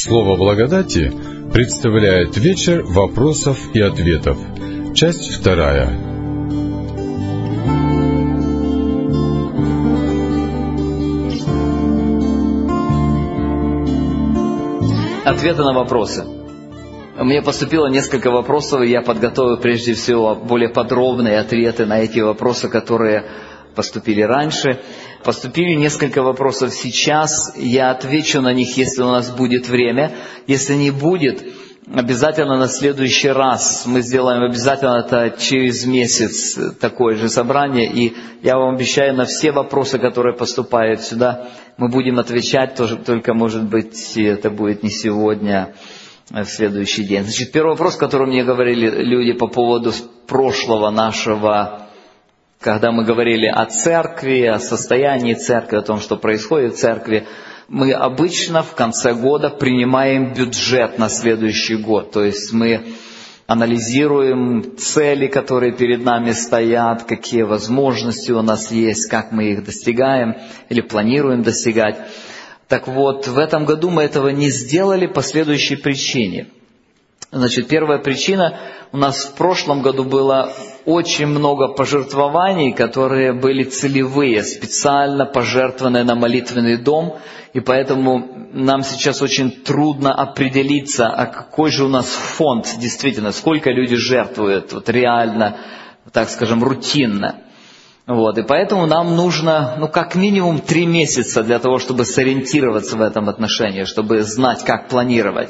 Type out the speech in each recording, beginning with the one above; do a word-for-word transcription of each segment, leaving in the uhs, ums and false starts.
Слово благодати представляет вечер вопросов и ответов. Часть вторая. Ответы на вопросы. Мне поступило несколько вопросов, и я подготовил прежде всего более подробные ответы на эти вопросы, которые поступили раньше. Поступили несколько вопросов сейчас, я отвечу на них, если у нас будет время. Если не будет, обязательно на следующий раз мы сделаем обязательно это через месяц такое же собрание. И я вам обещаю, на все вопросы, которые поступают сюда, мы будем отвечать, тоже, только, может быть, это будет не сегодня, а в следующий день. Значит, первый вопрос, который мне говорили люди по поводу прошлого нашего, когда мы говорили о церкви, о состоянии церкви, о том, что происходит в церкви. Мы обычно в конце года принимаем бюджет на следующий год. То есть мы анализируем цели, которые перед нами стоят, какие возможности у нас есть, как мы их достигаем или планируем достигать. Так вот, в этом году мы этого не сделали по следующей причине. Значит, первая причина, у нас в прошлом году было очень много пожертвований, которые были целевые, специально пожертвованные на молитвенный дом, и поэтому нам сейчас очень трудно определиться, а какой же у нас фонд действительно, сколько люди жертвуют, вот реально, так скажем, рутинно. Вот, и поэтому нам нужно, ну, как минимум три месяца для того, чтобы сориентироваться в этом отношении, чтобы знать, как планировать.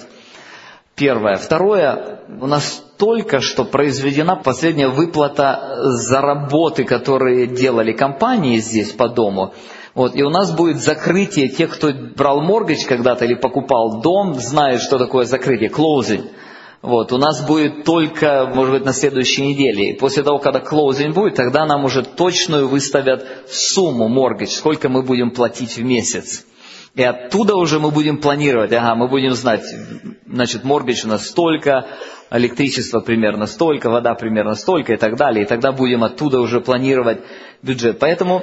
Первое. Второе, у нас только что произведена последняя выплата за работы, которые делали компании здесь по дому. Вот, и у нас будет закрытие. Те, кто брал моргидж когда-то или покупал дом, знают, что такое закрытие, closing. Вот, у нас будет только, может быть, на следующей неделе. И после того, когда closing будет, тогда нам уже точную выставят сумму моргидж, сколько мы будем платить в месяц. И оттуда уже мы будем планировать, ага, мы будем знать, значит, моргидж у нас столько, электричество примерно столько, вода примерно столько и так далее. И тогда будем оттуда уже планировать бюджет. Поэтому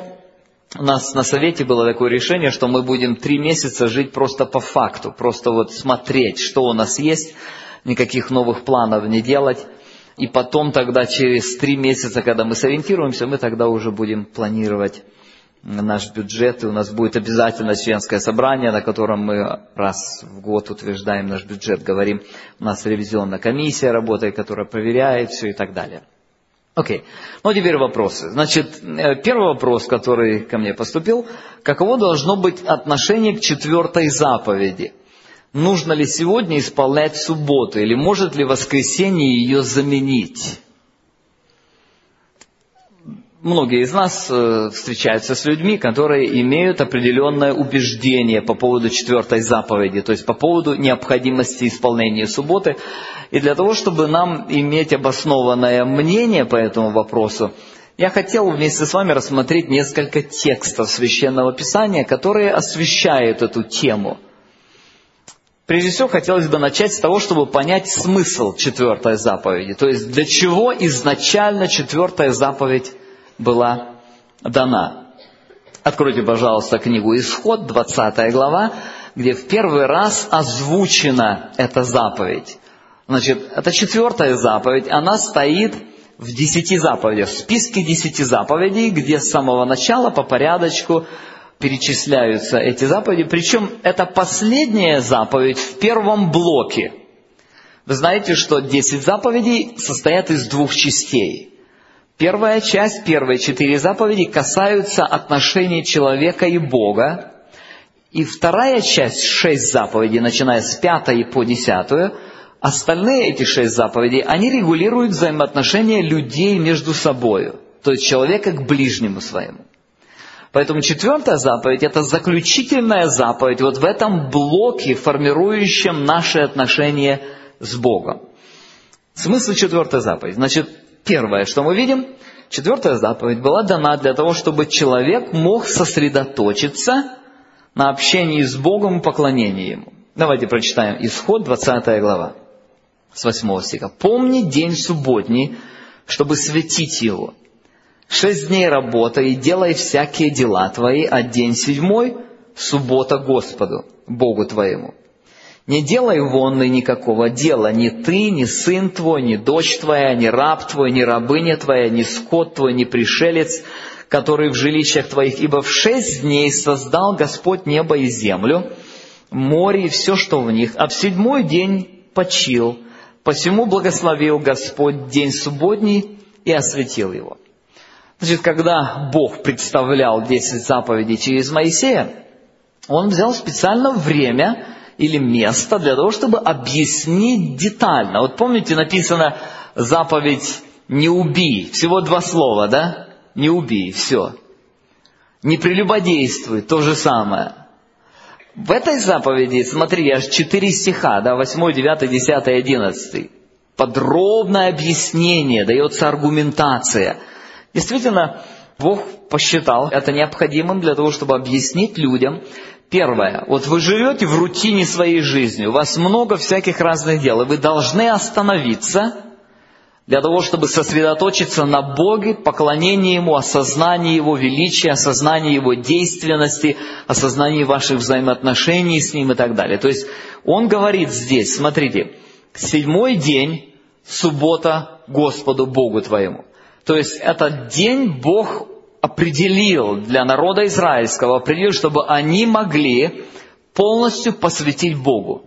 у нас на совете было такое решение, что мы будем три месяца жить просто по факту, просто вот смотреть, что у нас есть, никаких новых планов не делать. И потом тогда через три месяца, когда мы сориентируемся, мы тогда уже будем планировать наш бюджет, и у нас будет обязательно членское собрание, на котором мы раз в год утверждаем наш бюджет, говорим, у нас ревизионная комиссия работает, которая проверяет все и так далее. Окей, ну теперь вопросы. Значит, первый вопрос, который ко мне поступил, каково должно быть отношение к четвертой заповеди? Нужно ли сегодня исполнять субботу, или может ли воскресенье ее заменить? Многие из нас э, встречаются с людьми, которые имеют определенное убеждение по поводу четвертой заповеди, то есть по поводу необходимости исполнения субботы. И для того, чтобы нам иметь обоснованное мнение по этому вопросу, я хотел вместе с вами рассмотреть несколько текстов Священного Писания, которые освещают эту тему. Прежде всего, хотелось бы начать с того, чтобы понять смысл четвертой заповеди, то есть для чего изначально четвертая заповедь была дана. Откройте, пожалуйста, книгу «Исход», двадцатая глава, где в первый раз озвучена эта заповедь. Значит, это четвертая заповедь, она стоит в десяти заповедях, в списке десяти заповедей, где с самого начала по порядочку перечисляются эти заповеди. Причем это последняя заповедь в первом блоке. Вы знаете, что десять заповедей состоят из двух частей. Первая часть, первые четыре заповеди касаются отношений человека и Бога. И вторая часть, шесть заповедей, начиная с пятой по десятую, остальные эти шесть заповедей, они регулируют взаимоотношения людей между собой, то есть человека к ближнему своему. Поэтому четвертая заповедь – это заключительная заповедь вот в этом блоке, формирующем наши отношения с Богом. Смысл четвертой заповеди. Значит, первое, что мы видим, четвертая заповедь была дана для того, чтобы человек мог сосредоточиться на общении с Богом и поклонении Ему. Давайте прочитаем Исход, двадцатая глава, с восьмого стиха. «Помни день субботний, чтобы светить его. Шесть дней работай и делай всякие дела твои, а день седьмой – суббота Господу, Богу твоему. Не делай вонной никакого дела, ни ты, ни сын твой, ни дочь твоя, ни раб твой, ни рабыня твоя, ни скот твой, ни пришелец, который в жилищах твоих. Ибо в шесть дней создал Господь небо и землю, море и все, что в них, а в седьмой день почил. Посему благословил Господь день субботний и осветил его». Значит, когда Бог представлял десять заповедей через Моисея, Он взял специально время или место для того, чтобы объяснить детально. Вот помните, написано заповедь «не убий». Всего два слова, да? «Не убий», все. «Не прелюбодействуй», то же самое. В этой заповеди, смотри, аж четыре стиха, да, восьмой, девятый, десятый, одиннадцатый. Подробное объяснение, дается аргументация. Действительно, Бог посчитал это необходимым для того, чтобы объяснить людям. Первое. Вот вы живете в рутине своей жизни, у вас много всяких разных дел, и вы должны остановиться для того, чтобы сосредоточиться на Боге, поклонении Ему, осознании Его величия, осознании Его действенности, осознании ваших взаимоотношений с Ним и так далее. То есть Он говорит здесь, смотрите, седьмой день, суббота Господу Богу твоему. То есть этот день Бог определил для народа израильского, определил, чтобы они могли полностью посвятить Богу.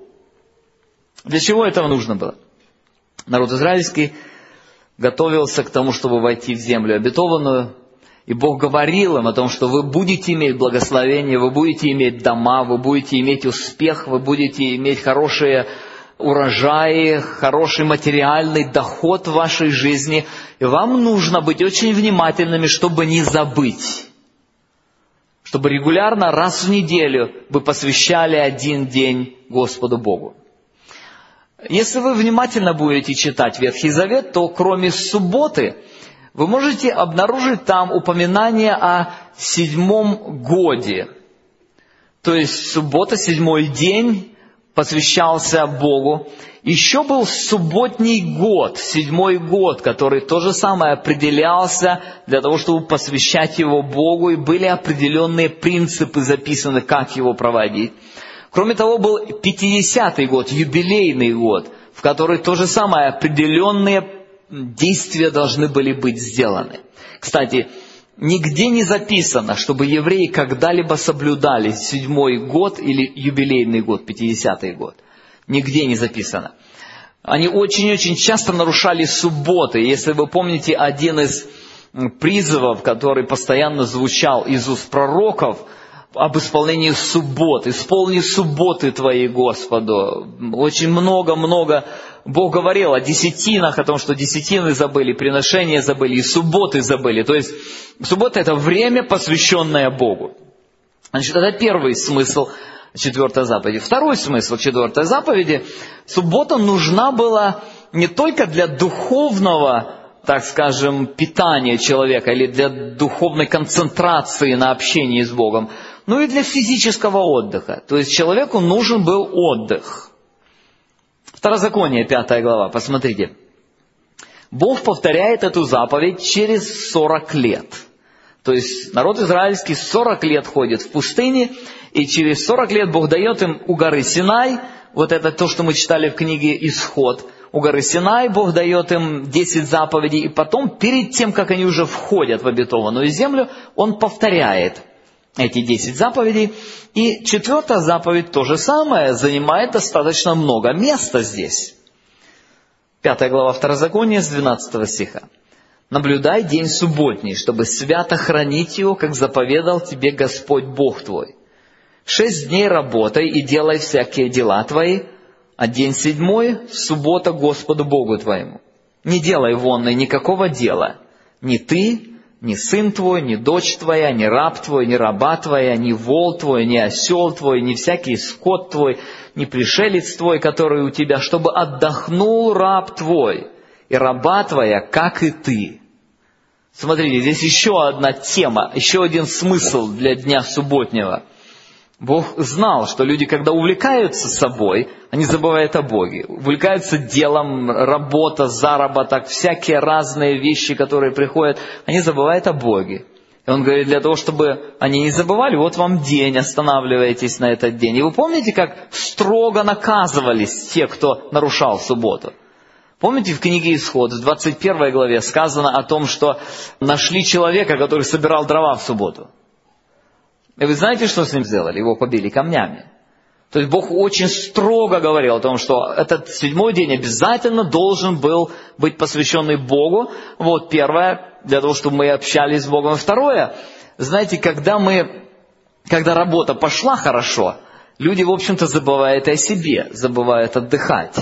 Для чего этого нужно было? Народ израильский готовился к тому, чтобы войти в землю обетованную, и Бог говорил им о том, что вы будете иметь благословение, вы будете иметь дома, вы будете иметь успех, вы будете иметь хорошие урожаи, хороший материальный доход в вашей жизни. И вам нужно быть очень внимательными, чтобы не забыть. Чтобы регулярно, раз в неделю, вы посвящали один день Господу Богу. Если вы внимательно будете читать Ветхий Завет, то кроме субботы, вы можете обнаружить там упоминание о седьмом годе. То есть суббота, седьмой день, посвящался Богу. Еще был субботний год, седьмой год, который то же самое определялся для того, чтобы посвящать его Богу, и были определенные принципы записаны, как его проводить. Кроме того, был пятидесятый год, юбилейный год, в который то же самое определенные действия должны были быть сделаны. Кстати, нигде не записано, чтобы евреи когда-либо соблюдали седьмой год или юбилейный год, пятидесятый год. Нигде не записано. Они очень-очень часто нарушали субботы. Если вы помните один из призывов, который постоянно звучал из уст пророков, об исполнении суббот. «Исполни субботы твои, Господу». Очень много-много Бог говорил о десятинах, о том, что десятины забыли, приношения забыли, и субботы забыли. То есть суббота – это время, посвященное Богу. Значит, это первый смысл четвертой заповеди. Второй смысл четвертой заповеди – суббота нужна была не только для духовного, так скажем, питания человека или для духовной концентрации на общении с Богом, но и для физического отдыха. То есть человеку нужен был отдых. Второзаконие, пятая глава, посмотрите. Бог повторяет эту заповедь через сорок лет. То есть народ израильский сорок лет ходит в пустыне, и через сорок лет Бог дает им у горы Синай, вот это то, что мы читали в книге «Исход», у горы Синай Бог дает им десять заповедей, и потом, перед тем, как они уже входят в обетованную землю, Он повторяет эти десять заповедей. И четвертая заповедь то же самое, занимает достаточно много места здесь. Пятая глава Второзакония с двенадцатого стиха. «Наблюдай день субботний, чтобы свято хранить его, как заповедал тебе Господь Бог твой. Шесть дней работай и делай всякие дела твои, а день седьмой – суббота Господу Богу твоему. Не делай вонной никакого дела, ни ты, ни сын твой, ни дочь твоя, ни раб твой, ни раба твоя, ни вол твой, ни осел твой, ни всякий скот твой, ни пришелец твой, который у тебя, чтобы отдохнул раб твой и раба твоя, как и ты». Смотрите, здесь еще одна тема, еще один смысл для дня субботнего. Бог знал, что люди, когда увлекаются собой, они забывают о Боге. Увлекаются делом, работа, заработок, всякие разные вещи, которые приходят, они забывают о Боге. И он говорит, для того, чтобы они не забывали, вот вам день, останавливайтесь на этот день. И вы помните, как строго наказывались те, кто нарушал субботу? Помните, в книге Исход, в двадцать первой главе сказано о том, что нашли человека, который собирал дрова в субботу. И вы знаете, что с ним сделали? Его побили камнями. То есть Бог очень строго говорил о том, что этот седьмой день обязательно должен был быть посвященный Богу. Вот первое, для того, чтобы мы общались с Богом. И второе, знаете, когда мы, когда работа пошла хорошо, люди, в общем-то, забывают о себе, забывают отдыхать.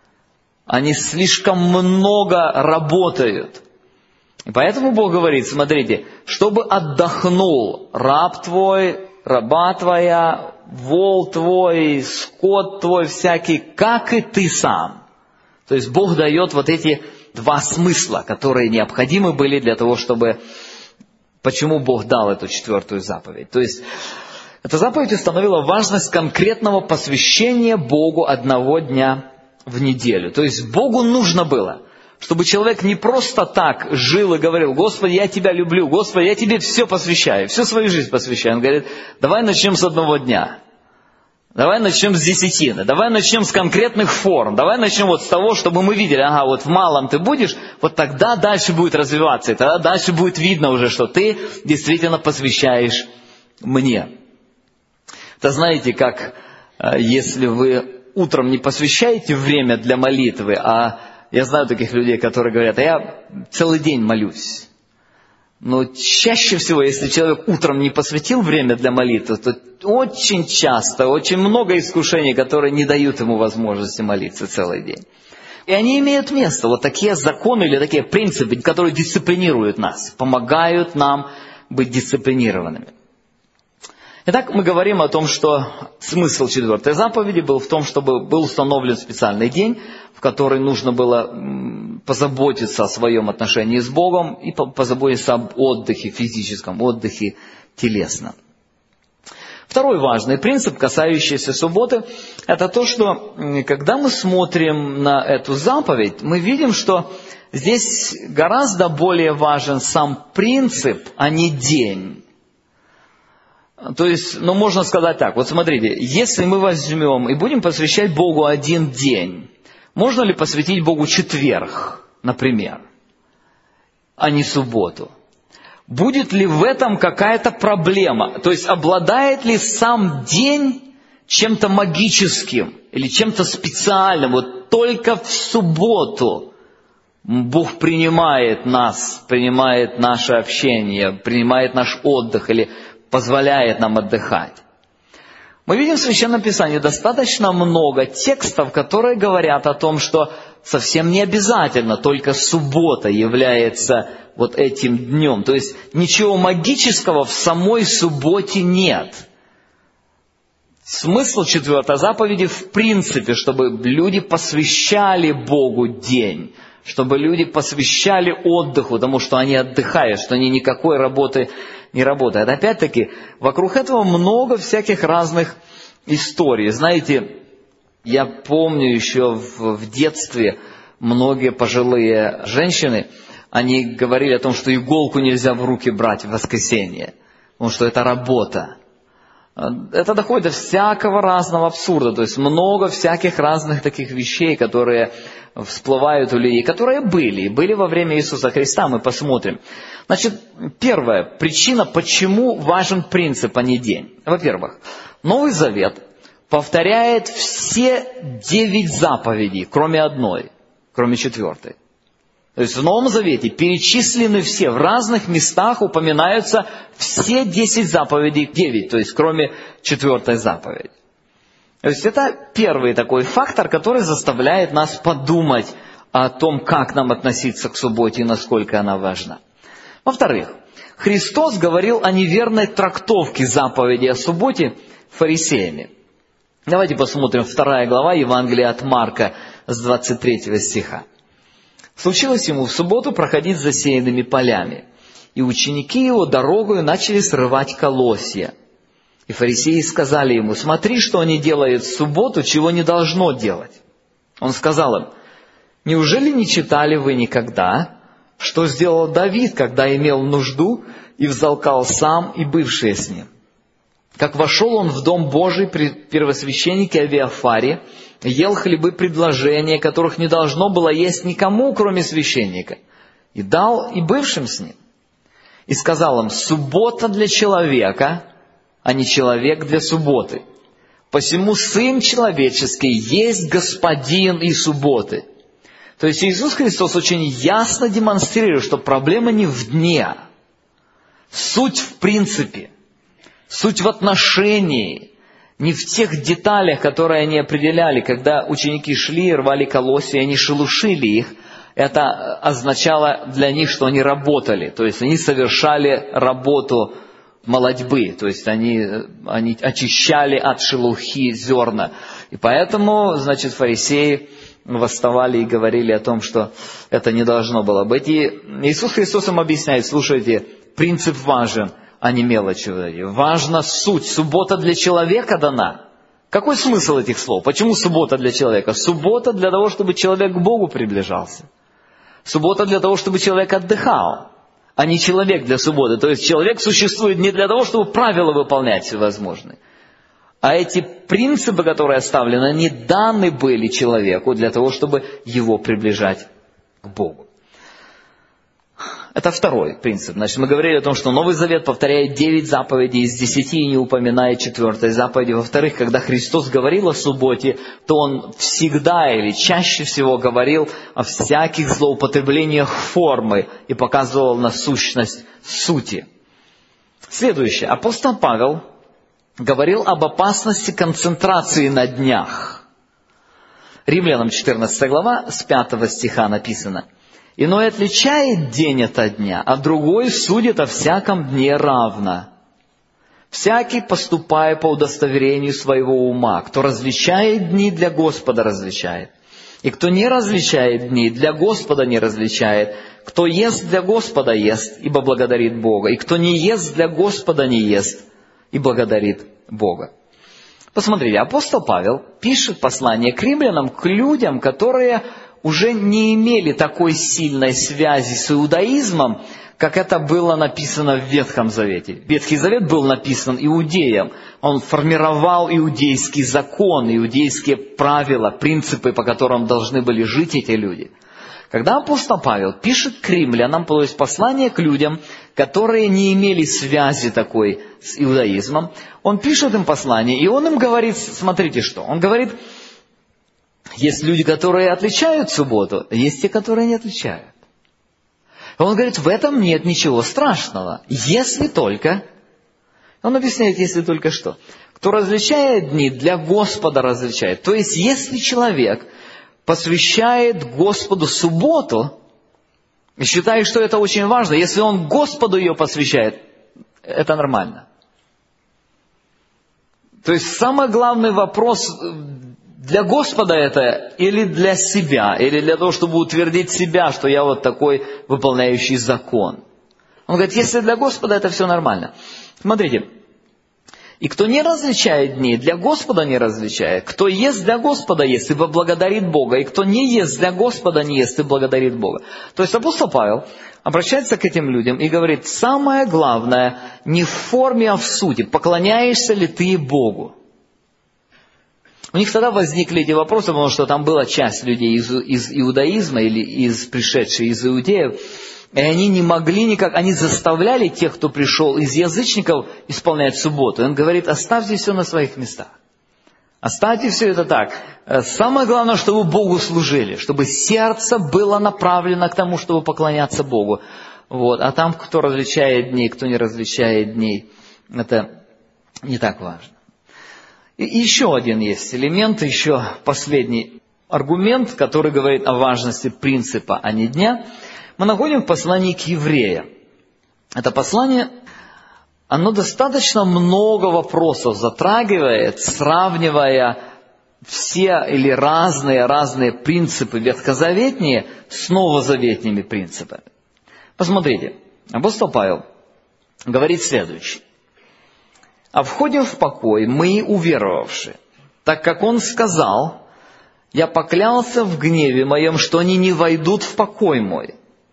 Они слишком много работают. И поэтому Бог говорит, смотрите, чтобы отдохнул раб твой, раба твоя, вол твой, скот твой всякий, как и ты сам. То есть Бог дает вот эти два смысла, которые необходимы были для того, чтобы... Почему Бог дал эту четвертую заповедь? То есть эта заповедь установила важность конкретного посвящения Богу одного дня в неделю. То есть Богу нужно было, чтобы человек не просто так жил и говорил, Господи, я Тебя люблю, Господи, я Тебе все посвящаю, всю свою жизнь посвящаю. Он говорит, давай начнем с одного дня, давай начнем с десятины, давай начнем с конкретных форм, давай начнем вот с того, чтобы мы видели, ага, вот в малом ты будешь, вот тогда дальше будет развиваться, и тогда дальше будет видно уже, что ты действительно посвящаешь мне. Это знаете, как если вы утром не посвящаете время для молитвы, а я знаю таких людей, которые говорят, а я целый день молюсь. Но чаще всего, если человек утром не посвятил время для молитвы, то очень часто, очень много искушений, которые не дают ему возможности молиться целый день. И они имеют место. Вот такие законы или такие принципы, которые дисциплинируют нас, помогают нам быть дисциплинированными. Итак, мы говорим о том, что смысл четвертой заповеди был в том, чтобы был установлен специальный день, в который нужно было позаботиться о своем отношении с Богом и позаботиться об отдыхе, физическом отдыхе телесно. Второй важный принцип, касающийся субботы, это то, что когда мы смотрим на эту заповедь, мы видим, что здесь гораздо более важен сам принцип, а не день. То есть, ну, можно сказать так, вот смотрите, если мы возьмем и будем посвящать Богу один день, можно ли посвятить Богу четверг, например, а не субботу? Будет ли в этом какая-то проблема? То есть, обладает ли сам день чем-то магическим или чем-то специальным? Вот только в субботу Бог принимает нас, принимает наше общение, принимает наш отдых или позволяет нам отдыхать. Мы видим в Священном Писании достаточно много текстов, которые говорят о том, что совсем не обязательно только суббота является вот этим днем. То есть ничего магического в самой субботе нет. Смысл четвертой заповеди в принципе, чтобы люди посвящали Богу день, чтобы люди посвящали отдыху, потому что они отдыхают, что они никакой работы не работают. Опять-таки, вокруг этого много всяких разных историй. Знаете, я помню еще в, в детстве многие пожилые женщины, они говорили о том, что иголку нельзя в руки брать в воскресенье, потому что это работа. Это доходит до всякого разного абсурда, то есть много всяких разных таких вещей, которые всплывают у людей, которые были, были во время Иисуса Христа, мы посмотрим. Значит, первая причина, почему важен принцип, а не день. Во-первых, Новый Завет повторяет все девять заповедей, кроме одной, кроме четвертой. То есть в Новом Завете перечислены все, в разных местах упоминаются все десять заповедей, девять, то есть кроме четвертой заповеди. То есть это первый такой фактор, который заставляет нас подумать о том, как нам относиться к субботе и насколько она важна. Во-вторых, Христос говорил о неверной трактовке заповеди о субботе фарисеями. Давайте посмотрим вторая глава Евангелия от Марка с двадцать третьего стиха. «Случилось ему в субботу проходить засеянными полями, и ученики его дорогою начали срывать колосья. И фарисеи сказали ему: смотри, что они делают в субботу, чего не должно делать. Он сказал им: неужели не читали вы никогда, что сделал Давид, когда имел нужду, и и взалкал сам и бывшие с ним. Как вошел он в дом Божий при первосвященнике Авиафаре, ел хлебы предложения, которых не должно было есть никому, кроме священника, и дал и бывшим с ним. И сказал им: суббота для человека, а не человек для субботы. Посему Сын Человеческий есть Господин и субботы. То есть Иисус Христос очень ясно демонстрирует, что проблема не в дне. Суть в принципе. Суть в отношении. Не в тех деталях, которые они определяли. Когда ученики шли и рвали колосья, они шелушили их. Это означало для них, что они работали. То есть они совершали работу молотьбы, то есть они, они очищали от шелухи зерна. И поэтому, значит, фарисеи восставали и говорили о том, что это не должно было быть. И Иисус Христос им объясняет: слушайте, принцип важен, а не мелочи. Важна суть. Суббота для человека дана. Какой смысл этих слов? Почему суббота для человека? Суббота для того, чтобы человек к Богу приближался. Суббота для того, чтобы человек отдыхал, а не человек для субботы. То есть человек существует не для того, чтобы правила выполнять всевозможные. А эти принципы, которые оставлены, они даны были человеку для того, чтобы его приближать к Богу. Это второй принцип. Значит, мы говорили о том, что Новый Завет повторяет девять заповедей из десяти и не упоминает четвертой заповеди. Во-вторых, когда Христос говорил о субботе, то Он всегда или чаще всего говорил о всяких злоупотреблениях формы и показывал на сущность сути. Следующее. Апостол Павел говорил об опасности концентрации на днях. Римлянам четырнадцатая глава, с пятого стиха написано: «Иной отличает день от дня, а другой судит о всяком дне равно. Всякий, поступая по удостоверению своего ума, кто различает дни, для Господа различает. И кто не различает дни, для Господа не различает. Кто ест, для Господа ест, ибо благодарит Бога. И кто не ест, для Господа не ест, и благодарит Бога». Посмотрите, апостол Павел пишет послание к римлянам, к людям, которые уже не имели такой сильной связи с иудаизмом, как это было написано в Ветхом Завете. Ветхий Завет был написан иудеям. Он формировал иудейский закон, иудейские правила, принципы, по которым должны были жить эти люди. Когда апостол Павел пишет к римлянам, то есть послание к людям, которые не имели связи такой с иудаизмом, он пишет им послание, и он им говорит, смотрите что, он говорит: есть люди, которые отличают субботу, есть те, которые не отличают. Он говорит, в этом нет ничего страшного, если только... Он объясняет, если только что. Кто различает дни, для Господа различает. То есть, если человек посвящает Господу субботу, и считает, что это очень важно, если он Господу ее посвящает, это нормально. То есть, самый главный вопрос... Для Господа это или для себя, или для того, чтобы утвердить себя, что я вот такой выполняющий закон. Он говорит, если для Господа, это все нормально. Смотрите, и кто не различает дни, для Господа не различает. Кто ест, для Господа ест, ибо благодарит Бога. И кто не ест, для Господа не ест, и благодарит Бога. То есть апостол Павел обращается к этим людям и говорит, самое главное не в форме, а в сути. Поклоняешься ли ты Богу? У них тогда возникли эти вопросы, потому что там была часть людей из, из иудаизма или из пришедших из иудеев, и они не могли никак, они заставляли тех, кто пришел из язычников, исполнять субботу. И он говорит, оставьте все на своих местах. Оставьте все это так. Самое главное, чтобы Богу служили, чтобы сердце было направлено к тому, чтобы поклоняться Богу. Вот. А там, кто различает дни, кто не различает дней, это не так важно. И еще один есть элемент, еще последний аргумент, который говорит о важности принципа, а не дня. Мы находим в послании к евреям. Это послание, оно достаточно много вопросов затрагивает, сравнивая все или разные, разные принципы ветхозаветные с новозаветными принципами. Посмотрите, апостол Павел говорит следующее. «А входим в покой мы, уверовавшие, так как Он сказал, я поклялся в гневе моем, что они не войдут в покой мой.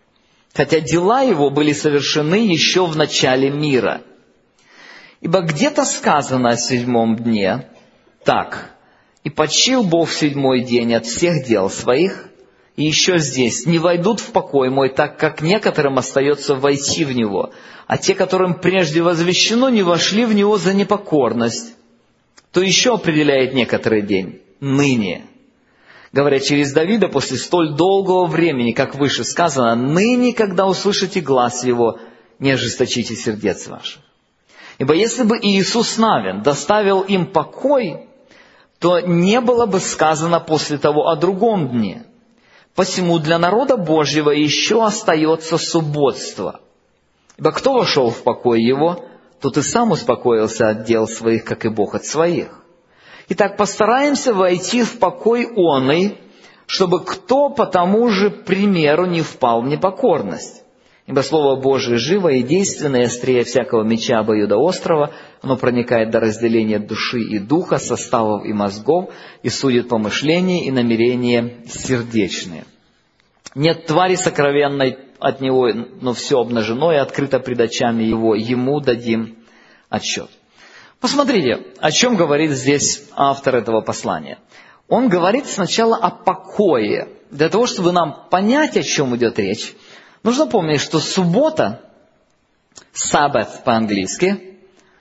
хотя дела его были совершены еще в начале мира. Ибо где-то сказано о седьмом дне так: «И почил Бог в седьмой день от всех дел своих». И еще здесь: «Не войдут в покой мой, так как некоторым остается войти в него, а те, которым прежде возвещено, не вошли в него за непокорность». То еще определяет некоторый день – ныне. Говоря через Давида, после столь долгого времени, как выше сказано: «Ныне, когда услышите глас его, не ожесточите сердец ваших». Ибо если бы Иисус Навин доставил им покой, то не было бы сказано после того о другом дне. Посему для народа Божьего еще остается субботство. Ибо кто вошел в покой его, тот и сам успокоился от дел своих, как и Бог от своих. Итак, постараемся войти в покой оный, чтобы кто по тому же примеру не впал в непокорность. Ибо Слово Божие живо и действенное, острее всякого меча обоюдоострого, оно проникает до разделения души и духа, составов и мозгов, и судит помышления и намерения сердечные. Нет твари сокровенной от него, но все обнажено и открыто пред очами его, ему дадим отчет. Посмотрите, о чем говорит здесь автор этого послания. Он говорит сначала о покое. Для того, чтобы нам понять, о чем идет речь, нужно помнить, что суббота, Sabbath по-английски,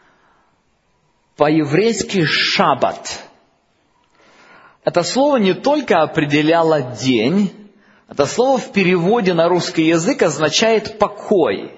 по-еврейски шаббат. Это слово не только определяло день, это слово в переводе на русский язык означает покой.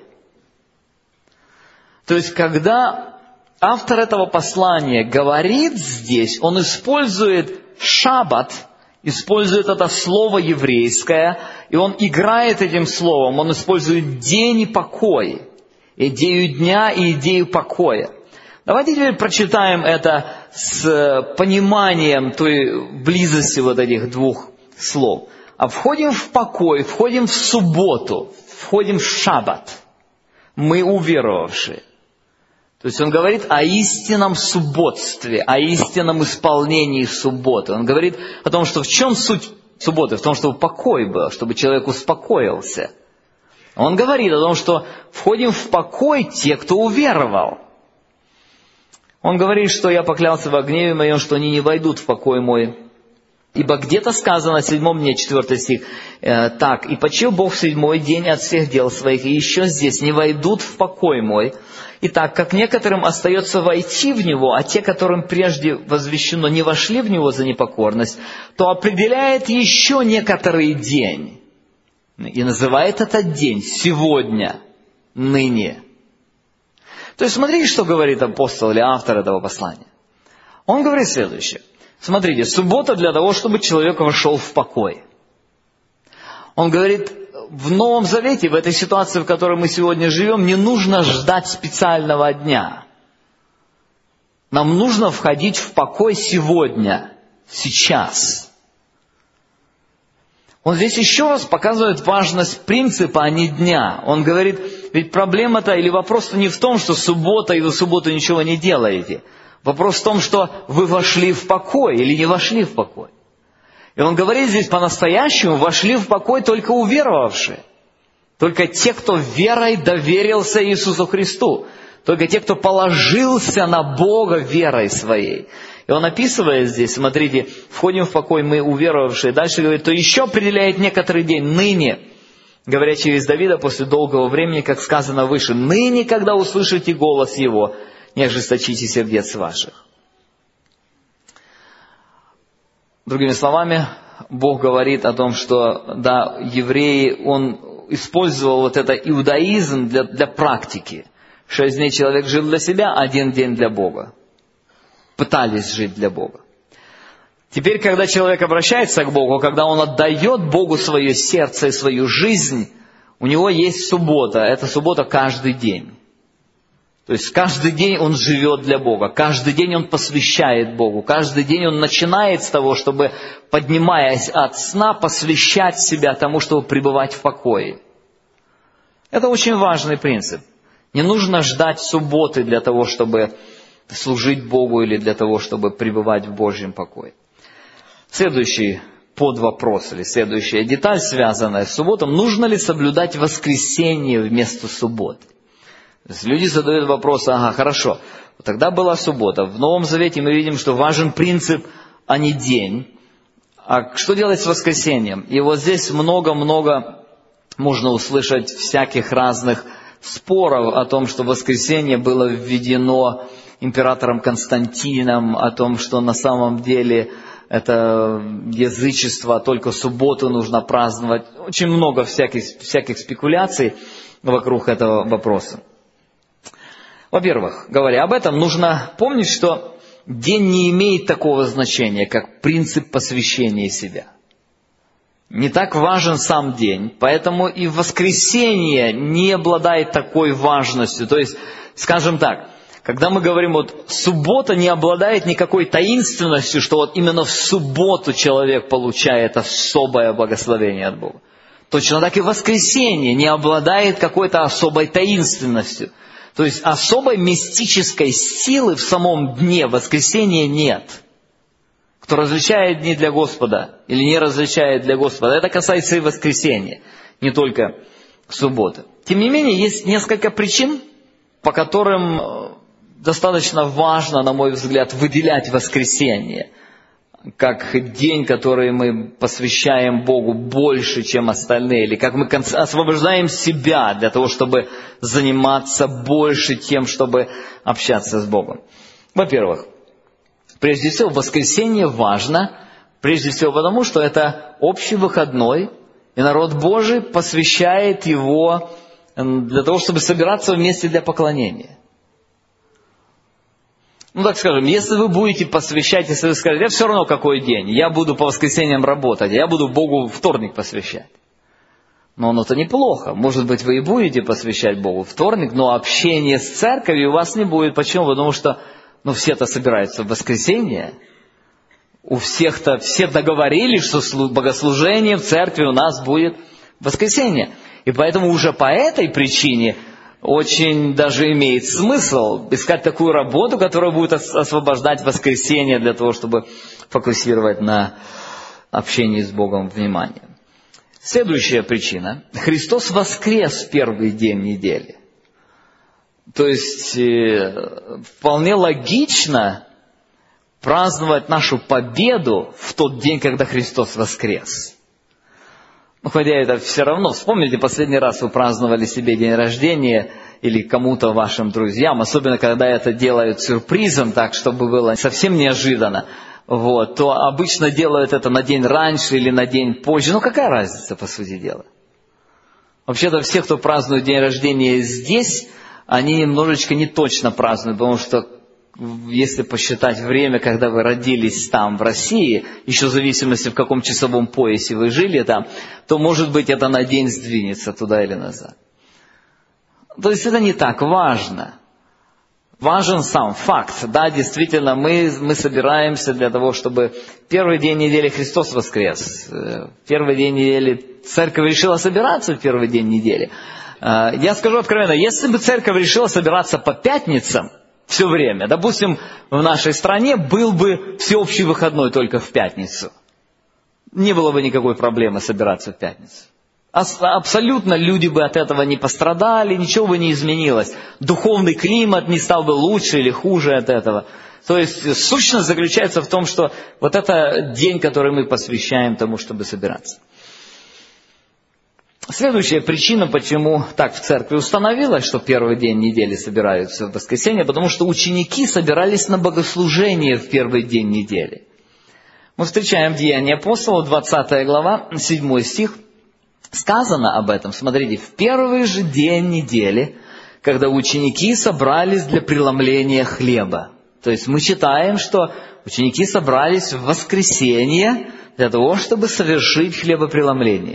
То есть, когда автор этого послания говорит здесь, он использует шаббат, использует это слово еврейское, и он играет этим словом, он использует день и покой, идею дня и идею покоя. Давайте теперь прочитаем это с пониманием той близости вот этих двух слов. А входим в покой, входим в субботу, входим в шаббат. Мы уверовавшие. То есть он говорит о истинном субботстве, о истинном исполнении субботы. Он говорит о том, что в чем суть субботы? В том, чтобы покой был, чтобы человек успокоился. Он говорит о том, что входим в покой те, кто уверовал. Он говорит, что я поклялся во гневе моем, что они не войдут в покой мой. Ибо где-то сказано в седьмом дне, четвертый стих, э, так: «И почил Бог в седьмой день от всех дел своих, и еще здесь не войдут в покой мой. Итак, как некоторым остается войти в него, а те, которым прежде возвещено, не вошли в него за непокорность, то определяет еще некоторый день». И называет этот день сегодня, ныне. То есть смотрите, что говорит апостол или автор этого послания. Он говорит следующее. Смотрите, суббота для того, чтобы человек вошел в покой. Он говорит, в Новом Завете, в этой ситуации, в которой мы сегодня живем, не нужно ждать специального дня. Нам нужно входить в покой сегодня, сейчас. Он здесь еще раз показывает важность принципа, а не дня. Он говорит, ведь проблема-то или вопрос-то не в том, что суббота, и вы в субботу ничего не делаете. Вопрос в том, что вы вошли в покой или не вошли в покой. И он говорит здесь по-настоящему, вошли в покой только уверовавшие. Только те, кто верой доверился Иисусу Христу. Только те, кто положился на Бога верой своей. И он описывает здесь, смотрите, входим в покой мы уверовавшие. Дальше говорит, то еще определяет некоторый день, ныне, говоря через Давида после долгого времени, как сказано выше, ныне, когда услышите голос его, не ожесточите сердец ваших. Другими словами, Бог говорит о том, что, да, евреи, Он использовал вот это иудаизм для, для практики. Шесть дней человек жил для себя, один день для Бога. Пытались жить для Бога. Теперь, когда человек обращается к Богу, когда он отдает Богу свое сердце и свою жизнь, у него есть суббота. Это суббота каждый день. То есть каждый день он живет для Бога, каждый день он посвящает Богу, каждый день он начинает с того, чтобы, поднимаясь от сна, посвящать себя тому, чтобы пребывать в покое. Это очень важный принцип. Не нужно ждать субботы для того, чтобы служить Богу или для того, чтобы пребывать в Божьем покое. Следующий подвопрос или следующая деталь, связанная с субботом. Нужно ли соблюдать воскресенье вместо субботы? То есть люди задают вопрос, ага, хорошо, тогда была суббота. В Новом Завете мы видим, что важен принцип, а не день. А что делать с воскресеньем? И вот здесь много-много можно услышать всяких разных споров о том, что воскресенье было введено императором Константином, о том, что на самом деле это язычество, только субботу нужно праздновать. Очень много всяких, всяких спекуляций вокруг этого вопроса. Во-первых, говоря об этом, нужно помнить, что день не имеет такого значения, как принцип посвящения себя. Не так важен сам день, поэтому и воскресенье не обладает такой важностью. То есть, скажем так, когда мы говорим, вот суббота не обладает никакой таинственностью, что вот именно в субботу человек получает особое благословение от Бога. Точно так и воскресенье не обладает какой-то особой таинственностью. То есть особой мистической силы в самом дне воскресенья нет. Кто различает дни для Господа или не различает для Господа, это касается и воскресенья, не только субботы. Тем не менее, есть несколько причин, по которым достаточно важно, на мой взгляд, выделять воскресенье как день, который мы посвящаем Богу больше, чем остальные, или как мы освобождаем себя для того, чтобы заниматься больше тем, чтобы общаться с Богом. Во-первых, прежде всего, воскресенье важно, прежде всего потому, что это общий выходной, и народ Божий посвящает его для того, чтобы собираться вместе для поклонения. Ну, так скажем, если вы будете посвящать, если вы скажете, я все равно какой день, я буду по воскресеньям работать, я буду Богу вторник посвящать. Но оно-то неплохо. Может быть, вы и будете посвящать Богу вторник, но общение с церковью у вас не будет. Почему? Потому что ну, все-то собираются в воскресенье. У всех-то, все договорились, что богослужение в церкви у нас будет в воскресенье. И поэтому уже по этой причине очень даже имеет смысл искать такую работу, которая будет освобождать воскресенье для того, чтобы фокусировать на общении с Богом внимание. Следующая причина. Христос воскрес в первый день недели. То есть вполне логично праздновать нашу победу в тот день, когда Христос воскрес. Ну, хотя это все равно. Вспомните, последний раз вы праздновали себе день рождения или кому-то вашим друзьям, особенно когда это делают сюрпризом, так, чтобы было совсем неожиданно, вот, то обычно делают это на день раньше или на день позже. Ну, какая разница, по сути дела? Вообще-то все, кто празднует день рождения здесь, они немножечко не точно празднуют, потому что если посчитать время, когда вы родились там, в России, еще в зависимости, в каком часовом поясе вы жили там, то, может быть, это на день сдвинется туда или назад. То есть это не так важно. Важен сам факт. Да, действительно, мы, мы собираемся для того, чтобы первый день недели Христос воскрес. Первый день недели церковь решила собираться в первый день недели. Я скажу откровенно, если бы церковь решила собираться по пятницам, все время. Допустим, в нашей стране был бы всеобщий выходной только в пятницу. Не было бы никакой проблемы собираться в пятницу. Абсолютно люди бы от этого не пострадали, ничего бы не изменилось. Духовный климат не стал бы лучше или хуже от этого. То есть сущность заключается в том, что вот это день, который мы посвящаем тому, чтобы собираться. Следующая причина, почему так в церкви установилось, что первый день недели собираются в воскресенье, потому что ученики собирались на богослужение в первый день недели. Мы встречаем в Деянии апостолов, двадцатая глава, седьмой стих. Сказано об этом, смотрите, в первый же день недели, когда ученики собрались для преломления хлеба. То есть мы читаем, что ученики собрались в воскресенье для того, чтобы совершить хлебопреломление.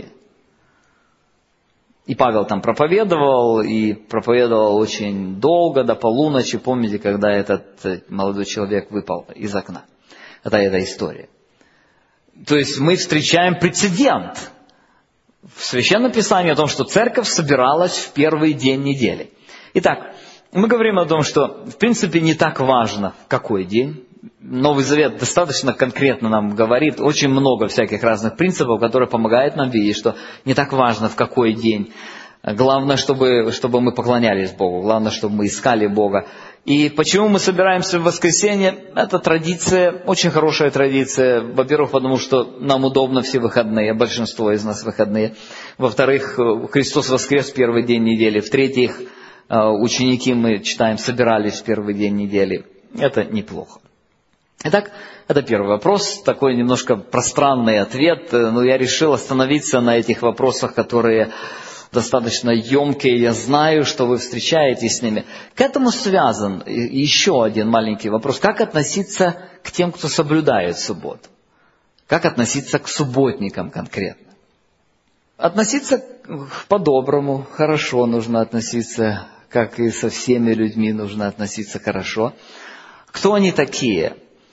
И Павел там проповедовал, и проповедовал очень долго, до полуночи. Помните, когда этот молодой человек выпал из окна? Это эта история. То есть мы встречаем прецедент в Священном Писании о том, что церковь собиралась в первый день недели. Итак, мы говорим о том, что в принципе не так важно, в какой день. Новый Завет достаточно конкретно нам говорит, очень много всяких разных принципов, которые помогают нам видеть, что не так важно, в какой день. Главное, чтобы, чтобы мы поклонялись Богу, главное, чтобы мы искали Бога. И почему мы собираемся в воскресенье? Это традиция, очень хорошая традиция. Во-первых, потому что нам удобно все выходные, большинство из нас выходные. Во-вторых, Христос воскрес в первый день недели. В-третьих, ученики, мы читаем, собирались в первый день недели. Это неплохо. Итак, это первый вопрос, такой немножко пространный ответ, но я решил остановиться на этих вопросах, которые достаточно емкие, я знаю, что вы встречаетесь с ними. К этому связан еще один маленький вопрос. Как относиться к тем, кто соблюдает субботу? Как относиться к субботникам конкретно? Относиться по-доброму, хорошо нужно относиться, как и со всеми людьми нужно относиться хорошо. Кто они такие?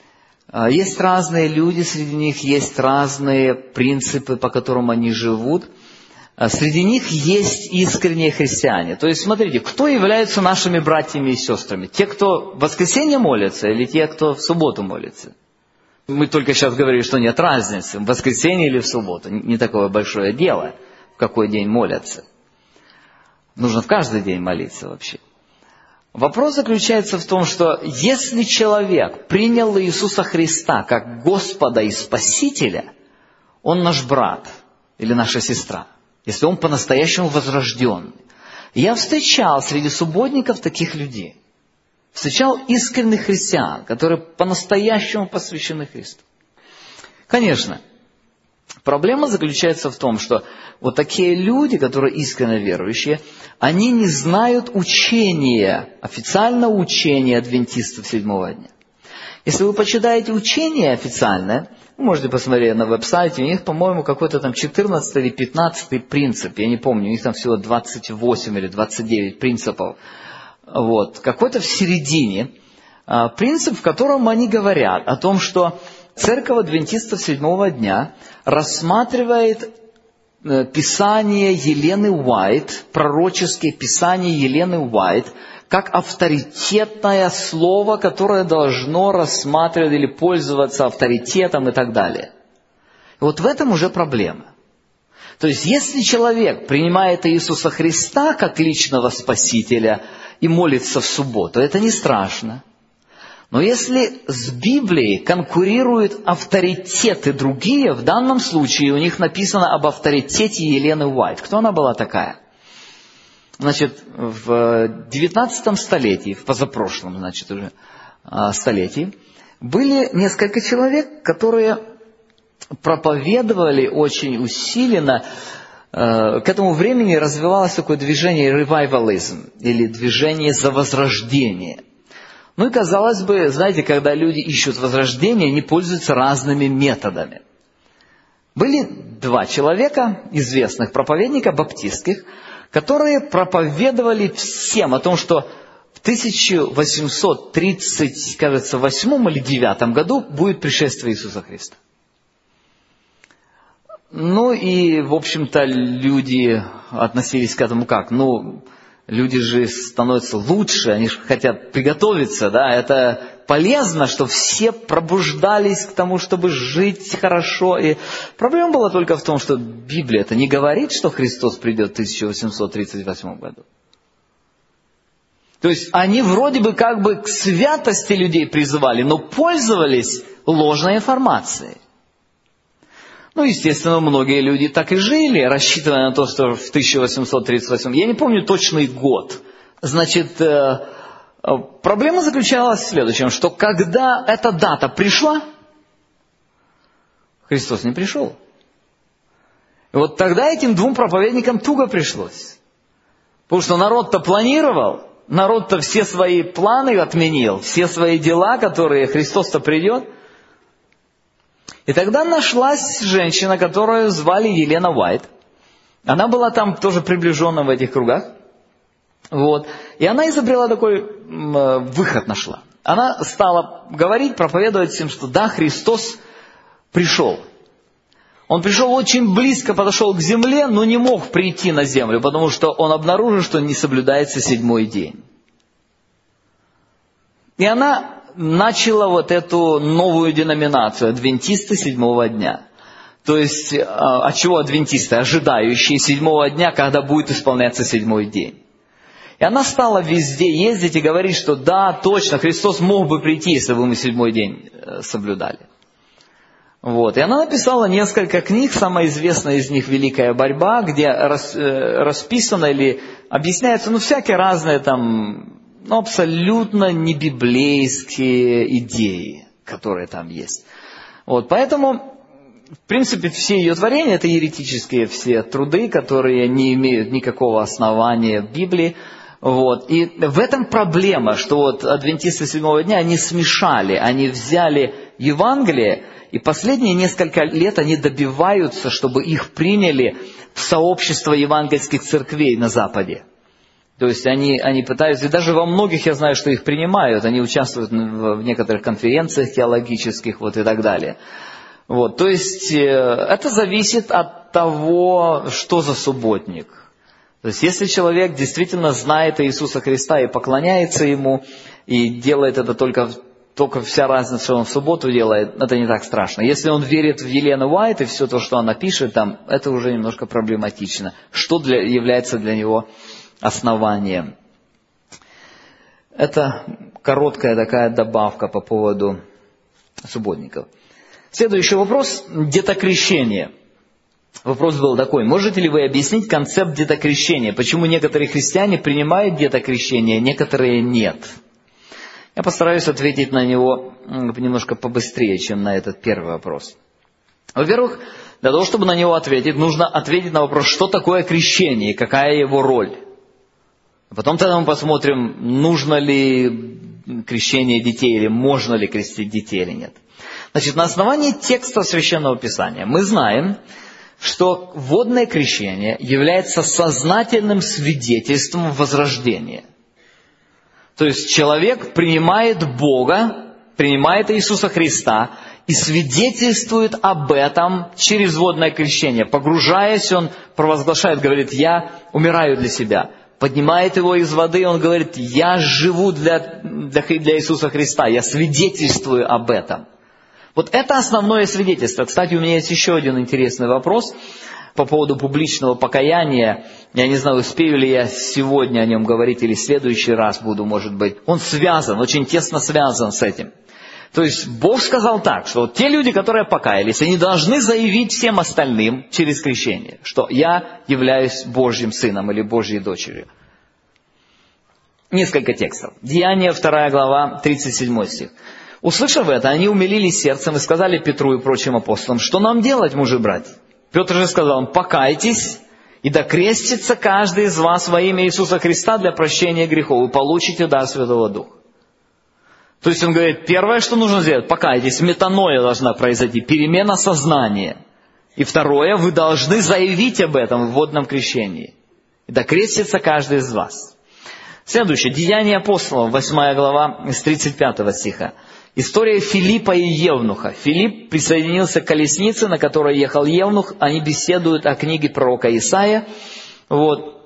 Есть разные люди, среди них есть разные принципы, по которым они живут. Среди них есть искренние христиане. То есть, смотрите, кто являются нашими братьями и сестрами? Те, кто в воскресенье молятся, или те, кто в субботу молится? Мы только сейчас говорили, что нет разницы, в воскресенье или в субботу. Не такое большое дело, в какой день молятся. Нужно в каждый день молиться вообще. Вопрос заключается в том, что если человек принял Иисуса Христа как Господа и Спасителя, он наш брат или наша сестра. Если он по-настоящему возрожденный. Я встречал среди субботников таких людей. Встречал искренних христиан, которые по-настоящему посвящены Христу. Конечно, проблема заключается в том, что вот такие люди, которые искренне верующие, они не знают учения, официального учения адвентистов седьмого дня. Если вы почитаете учение официальное, вы можете посмотреть на веб-сайте, у них, по-моему, какой-то там четырнадцатый или пятнадцатый принцип, я не помню, у них там всего двадцать восемь или двадцать девять принципов. Вот. Какой-то в середине принцип, в котором они говорят о том, что Церковь адвентистов седьмого дня рассматривает Писание Елены Уайт, пророческие Писания Елены Уайт, как авторитетное слово, которое должно рассматривать или пользоваться авторитетом и так далее. И вот в этом уже проблема. То есть, если человек принимает Иисуса Христа как личного Спасителя и молится в субботу, это не страшно. Но если с Библией конкурируют авторитеты другие, в данном случае у них написано об авторитете Елены Уайт. Кто она была такая? Значит, в девятнадцатом столетии, в позапрошлом, значит, уже столетии, были несколько человек, которые проповедовали очень усиленно. К этому времени развивалось такое движение ревайвализм, или движение за возрождение. Ну и казалось бы, знаете, когда люди ищут возрождение, они пользуются разными методами. Были два человека, известных проповедника баптистских, которые проповедовали всем о том, что в тысяча восемьсот тридцать, кажется, восьмом или девятом году будет пришествие Иисуса Христа. Ну и, в общем-то, люди относились к этому как? Ну, люди же становятся лучше, они же хотят приготовиться, да, это полезно, что все пробуждались к тому, чтобы жить хорошо. И проблема была только в том, что Библия это не говорит, что Христос придет в тысяча восемьсот тридцать восьмом году. То есть они вроде бы как бы к святости людей призывали, но пользовались ложной информацией. Ну, естественно, многие люди так и жили, рассчитывая на то, что в тысяча восемьсот тридцать восьмом, я не помню точный год. Значит, проблема заключалась в следующем, что когда эта дата пришла, Христос не пришел. И вот тогда этим двум проповедникам туго пришлось. Потому что народ-то планировал, народ-то все свои планы отменил, все свои дела, которые Христос-то придет. И тогда нашлась женщина, которую звали Елена Уайт. Она была там тоже приближена в этих кругах. Вот. И она изобрела такой э, выход нашла. Она стала говорить, проповедовать всем, что да, Христос пришел. Он пришел очень близко, подошел к земле, но не мог прийти на землю, потому что он обнаружил, что не соблюдается седьмой день. И она начала вот эту новую деноминацию, адвентисты седьмого дня. То есть, от чего адвентисты? Ожидающие седьмого дня, когда будет исполняться седьмой день. И она стала везде ездить и говорить, что да, точно, Христос мог бы прийти, если бы мы седьмой день соблюдали. Вот. И она написала несколько книг, самая известная из них «Великая борьба», где расписано или объясняется, ну, всякие разные там, ну, абсолютно не библейские идеи, которые там есть. Вот. Поэтому, в принципе, все ее творения – это еретические все труды, которые не имеют никакого основания в Библии. Вот. И в этом проблема, что вот адвентисты седьмого дня, они смешали, они взяли Евангелие, и последние несколько лет они добиваются, чтобы их приняли в сообщество евангельских церквей на Западе. То есть они, они пытаются, и даже во многих я знаю, что их принимают, они участвуют в некоторых конференциях теологических вот, и так далее. Вот. То есть это зависит от того, что за субботник. То есть, если человек действительно знает Иисуса Христа и поклоняется Ему, и делает это только, только вся разница, что он в субботу делает, это не так страшно. Если он верит в Елену Уайт и все то, что она пишет там, это уже немножко проблематично. Что для, является для него основанием? Это короткая такая добавка по поводу субботников. Следующий вопрос – детокрещение. Вопрос был такой: можете ли вы объяснить концепт детокрещения? Почему некоторые христиане принимают детокрещение, некоторые нет? Я постараюсь ответить на него немножко побыстрее, чем на этот первый вопрос. Во-первых, для того, чтобы на него ответить, нужно ответить на вопрос, что такое крещение, какая его роль. Потом тогда мы посмотрим, нужно ли крещение детей, или можно ли крестить детей, или нет. Значит, на основании текста Священного Писания мы знаем, что водное крещение является сознательным свидетельством возрождения. То есть человек принимает Бога, принимает Иисуса Христа и свидетельствует об этом через водное крещение. Погружаясь, он провозглашает, говорит: «Я умираю для себя». Поднимает его из воды, он говорит: «Я живу для, для, для Иисуса Христа, я свидетельствую об этом». Вот это основное свидетельство. Кстати, у меня есть еще один интересный вопрос по поводу публичного покаяния. Я не знаю, успею ли я сегодня о нем говорить или в следующий раз буду, может быть. Он связан, очень тесно связан с этим. То есть Бог сказал так, что вот те люди, которые покаялись, они должны заявить всем остальным через крещение, что я являюсь Божьим сыном или Божьей дочерью. Несколько текстов. Деяния, вторая глава, тридцать седьмой стих. Услышав это, они умилились сердцем и сказали Петру и прочим апостолам: что нам делать, мужи-братья? Петр же сказал: покайтесь, и да крестится каждый из вас во имя Иисуса Христа для прощения грехов, и получите дар Святого Духа. То есть он говорит, первое, что нужно сделать, покайтесь, метаноя должна произойти, перемена сознания. И второе, вы должны заявить об этом в водном крещении. И да крестится каждый из вас. Следующее, Деяния апостолов, восьмая глава, с тридцать пятого стиха. История Филиппа и Евнуха. Филипп присоединился к колеснице, на которой ехал Евнух. Они беседуют о книге пророка Исаия. Вот.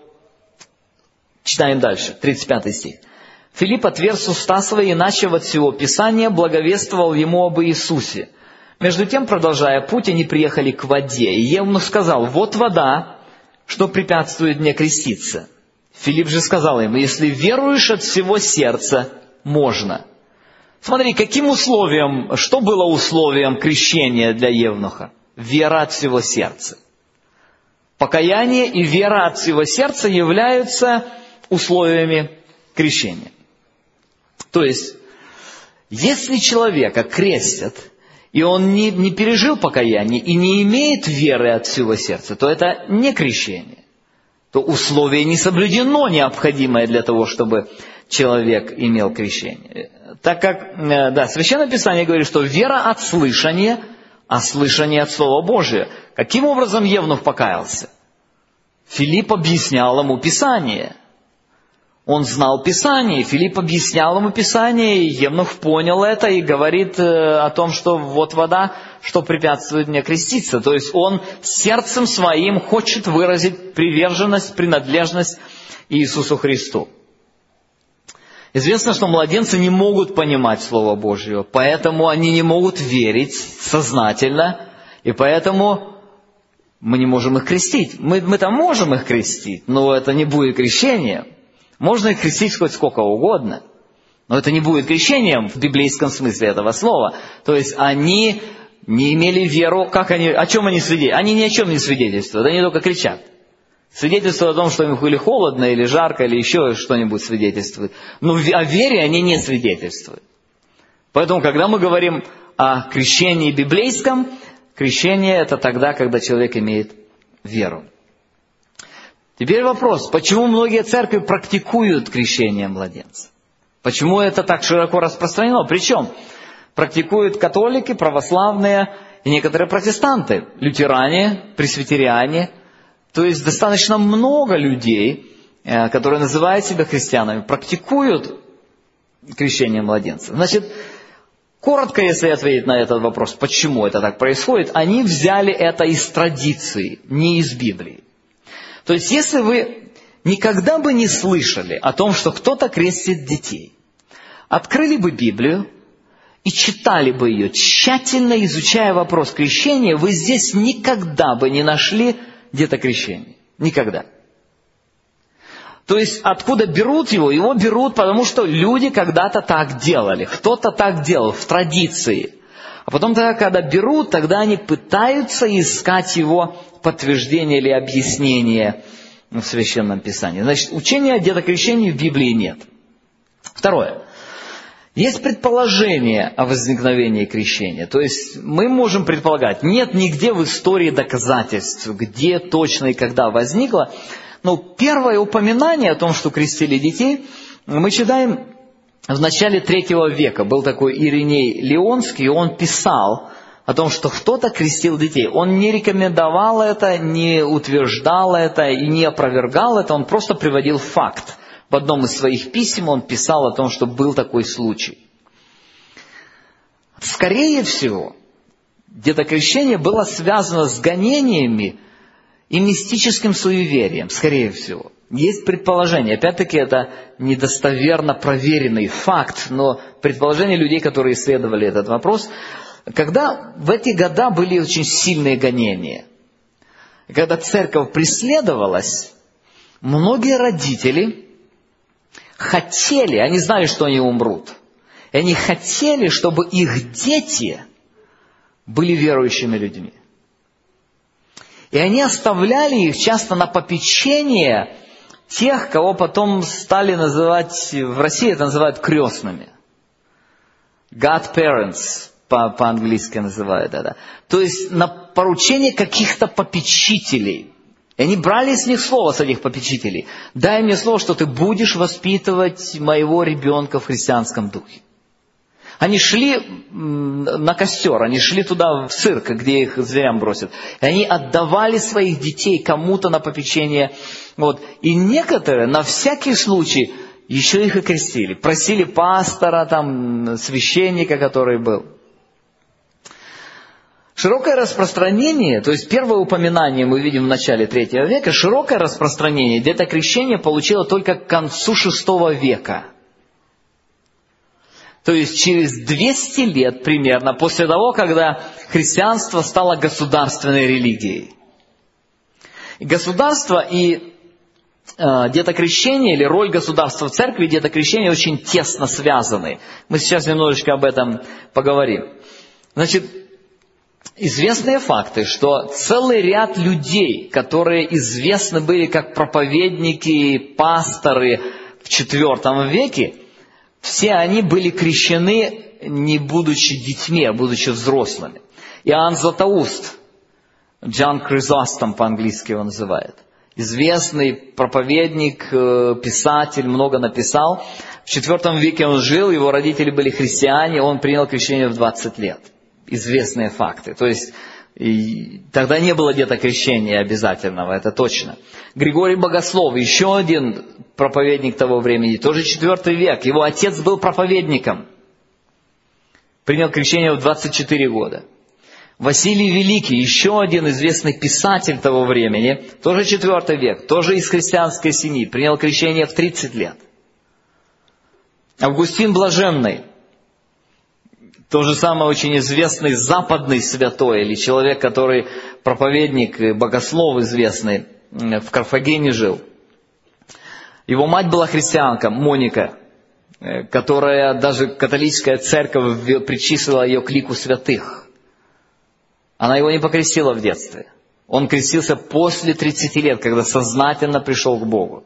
Читаем дальше, тридцать пятый стих. Филипп отверз уста свои, и, начав от всего Писания, благовествовал ему об Иисусе. Между тем, продолжая путь, они приехали к воде. И Евнух сказал: вот вода, что препятствует мне креститься. Филипп же сказал ему: если веруешь от всего сердца, можно. Смотри, каким условием, что было условием крещения для Евнуха? Вера от всего сердца. Покаяние и вера от всего сердца являются условиями крещения. То есть, если человека крестят, и он не, не пережил покаяние и не имеет веры от всего сердца, то это не крещение. То условие не соблюдено, необходимое для того, чтобы человек имел крещение. Так как, да, Священное Писание говорит, что вера от слышания, а слышание от Слова Божия. Каким образом Евнух покаялся? Филипп объяснял ему Писание. Он знал Писание, Филипп объяснял ему Писание, и Евнух понял это и говорит о том, что вот вода, что препятствует мне креститься. То есть он сердцем своим хочет выразить приверженность, принадлежность Иисусу Христу. Известно, что младенцы не могут понимать Слово Божье, поэтому они не могут верить сознательно, и поэтому мы не можем их крестить. Мы, мы-то можем их крестить, но это не будет крещением. Можно их крестить хоть сколько угодно, но это не будет крещением в библейском смысле этого слова. То есть они не имели веру, как они, о чем они свидетельствуют? Они ни о чем не свидетельствуют, они только кричат. Свидетельствуют о том, что им или холодно, или жарко, или еще что-нибудь свидетельствует. Но о вере они не свидетельствуют. Поэтому, когда мы говорим о крещении библейском, крещение – это тогда, когда человек имеет веру. Теперь вопрос, почему многие церкви практикуют крещение младенцев? Почему это так широко распространено? Причем практикуют католики, православные и некоторые протестанты, лютеране, пресвитериане. То есть достаточно много людей, которые называют себя христианами, практикуют крещение младенцев. Значит, коротко, если ответить на этот вопрос, почему это так происходит, они взяли это из традиции, не из Библии. То есть, если вы никогда бы не слышали о том, что кто-то крестит детей, открыли бы Библию и читали бы ее, тщательно изучая вопрос крещения, вы здесь никогда бы не нашли детокрещение. Никогда. То есть, откуда берут его? Его берут, потому что люди когда-то так делали. Кто-то так делал, в традиции. А потом, тогда, когда берут, тогда они пытаются искать его подтверждение или объяснение в Священном Писании. Значит, учения о детокрещении в Библии нет. Второе. Есть предположение о возникновении крещения. То есть мы можем предполагать, нет нигде в истории доказательств, где точно и когда возникло. Но первое упоминание о том, что крестили детей, мы читаем в начале третьего века. Был такой Ириней Леонский, и он писал о том, что кто-то крестил детей. Он не рекомендовал это, не утверждал это и не опровергал это, он просто приводил факт. В одном из своих писем он писал о том, что был такой случай. Скорее всего, детокрещение было связано с гонениями и мистическим суеверием. Скорее всего. Есть предположение. Опять-таки, это недостоверно проверенный факт, но предположение людей, которые исследовали этот вопрос, когда в эти годы были очень сильные гонения, когда церковь преследовалась, многие родители хотели, они знали, что они умрут, и они хотели, чтобы их дети были верующими людьми. И они оставляли их часто на попечение тех, кого потом стали называть, в России это называют крестными. Godparents по- по-английски называют это. То есть на поручение каких-то попечителей. И они брали с них слово, с этих попечителей. Дай мне слово, что ты будешь воспитывать моего ребенка в христианском духе. Они шли на костер, они шли туда в цирк, где их зверям бросят. И они отдавали своих детей кому-то на попечение. Вот. И некоторые на всякий случай еще их и крестили. Просили пастора, там, священника, который был. Широкое распространение, то есть первое упоминание мы видим в начале третьего века, широкое распространение детокрещение получило только к концу шестого века. То есть через двести лет примерно после того, когда христианство стало государственной религией. И государство и э, детокрещение, или роль государства в церкви, детокрещение очень тесно связаны. Мы сейчас немножечко об этом поговорим. Значит, известные факты, что целый ряд людей, которые известны были как проповедники, пасторы в четвертом веке, все они были крещены, не будучи детьми, а будучи взрослыми. Иоанн Златоуст, Джон Хризостом по-английски его называют, известный проповедник, писатель, много написал. В четвертом веке он жил, его родители были христиане, он принял крещение в двадцать лет. Известные факты. То есть, и тогда не было детокрещения обязательного, это точно. Григорий Богослов, еще один проповедник того времени, тоже четвертый век. Его отец был проповедником. Принял крещение в двадцать четыре года. Василий Великий, еще один известный писатель того времени, тоже четвертый век, тоже из христианской семьи, принял крещение в тридцать лет. Августин Блаженный, то же самое очень известный западный святой, или человек, который проповедник, богослов известный, в Карфагене жил. Его мать была христианка, Моника, которая даже католическая церковь причислила ее к лику святых. Она его не покрестила в детстве. Он крестился после тридцати лет, когда сознательно пришел к Богу.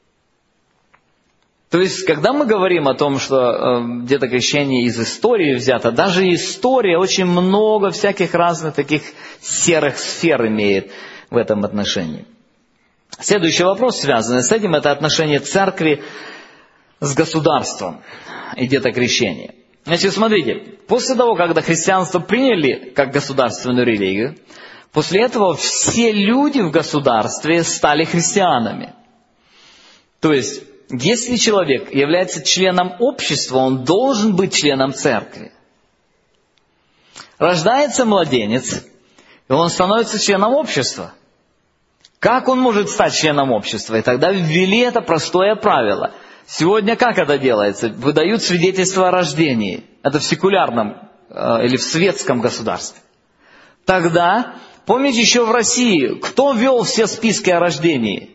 То есть, когда мы говорим о том, что э, где-то крещение из истории взято, даже история очень много всяких разных таких серых сфер имеет в этом отношении. Следующий вопрос, связанный с этим, это отношение церкви с государством и детокрещение. Значит, смотрите, после того, когда христианство приняли как государственную религию, после этого все люди в государстве стали христианами. То есть, если человек является членом общества, он должен быть членом церкви. Рождается младенец, и он становится членом общества. Как он может стать членом общества? И тогда ввели это простое правило. Сегодня как это делается? Выдают свидетельство о рождении. Это в секулярном э, или в светском государстве. Тогда, помните, еще в России, кто вел все списки о рождении?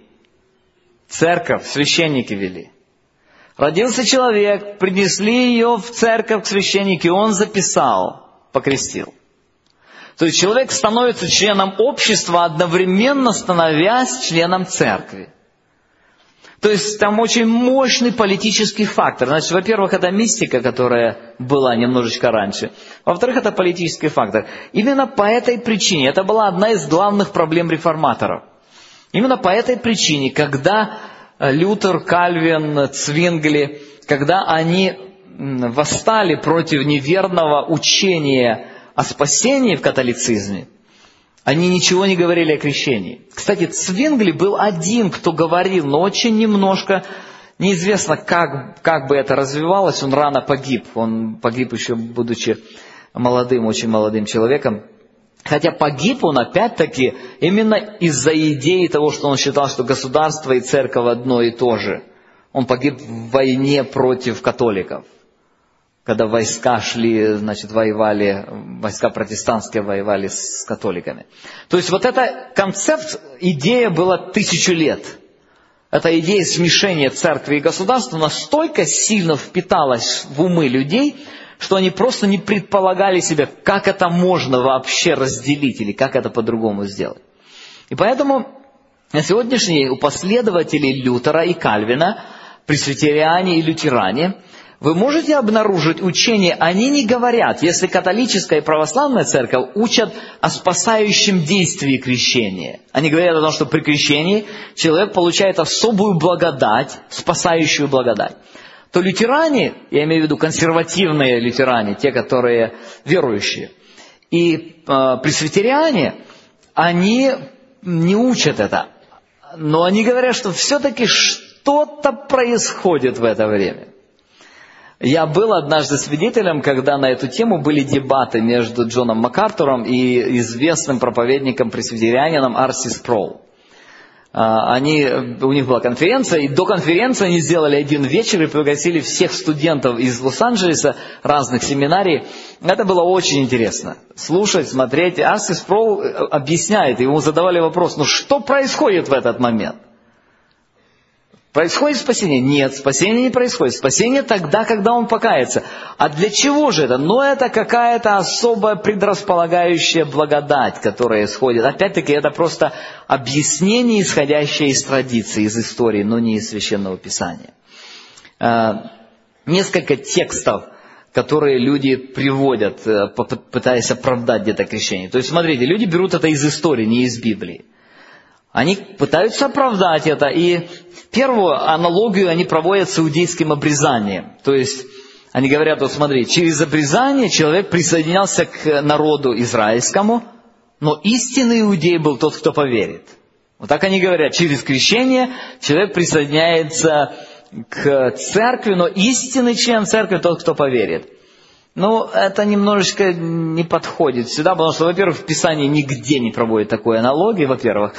Церковь, священники вели. Родился человек, принесли ее в церковь к священнику, и он записал, покрестил. То есть человек становится членом общества, одновременно становясь членом церкви. То есть там очень мощный политический фактор. Значит, во-первых, это мистика, которая была немножечко раньше. Во-вторых, это политический фактор. Именно по этой причине, это была одна из главных проблем реформаторов. Именно по этой причине, когда Лютер, Кальвин, Цвингли, когда они восстали против неверного учения о спасении в католицизме, они ничего не говорили о крещении. Кстати, Цвингли был один, кто говорил, но очень немножко, неизвестно, как, как бы это развивалось, он рано погиб. Он погиб еще будучи молодым, очень молодым человеком. Хотя погиб он, опять-таки, именно из-за идеи того, что он считал, что государство и церковь одно и то же. Он погиб в войне против католиков. Когда войска шли, значит, воевали, войска протестантские воевали с католиками. То есть вот эта концепт, идея была тысячу лет. Эта идея смешения церкви и государства настолько сильно впиталась в умы людей, что они просто не предполагали себе, как это можно вообще разделить или как это по-другому сделать. И поэтому на сегодняшний день у последователей Лютера и Кальвина, пресвитериане и лютеране, вы можете обнаружить учение, они не говорят, если католическая и православная церковь учат о спасающем действии крещения. Они говорят о том, что при крещении человек получает особую благодать, спасающую благодать. То лютеране, я имею в виду консервативные лютеране, те, которые верующие, и э, пресвитериане, они не учат это. Но они говорят, что все-таки что-то происходит в это время. Я был однажды свидетелем, когда на эту тему были дебаты между Джоном МакАртуром и известным проповедником-пресвитерианином Арси Спроул. Они, у них была конференция, и до конференции они сделали один вечер и пригласили всех студентов из Лос-Анджелеса, разных семинарий. Это было очень интересно. Слушать, смотреть. Арси Спроул объясняет, ему задавали вопрос, ну что происходит в этот момент? Происходит спасение? Нет, спасение не происходит. Спасение тогда, когда он покается. А для чего же это? Ну, это какая-то особая предрасполагающая благодать, которая исходит. Опять-таки, это просто объяснение, исходящее из традиции, из истории, но не из Священного Писания. Несколько текстов, которые люди приводят, пытаясь оправдать где-то крещение. То есть, смотрите, люди берут это из истории, не из Библии. Они пытаются оправдать это, и первую аналогию они проводят с иудейским обрезанием. То есть, они говорят, вот смотри, через обрезание человек присоединялся к народу израильскому, но истинный иудей был тот, кто поверит. Вот так они говорят, через крещение человек присоединяется к церкви, но истинный член церкви тот, кто поверит. Ну, это немножечко не подходит сюда, потому что, во-первых, в Писании нигде не проводят такой аналогии, во-первых.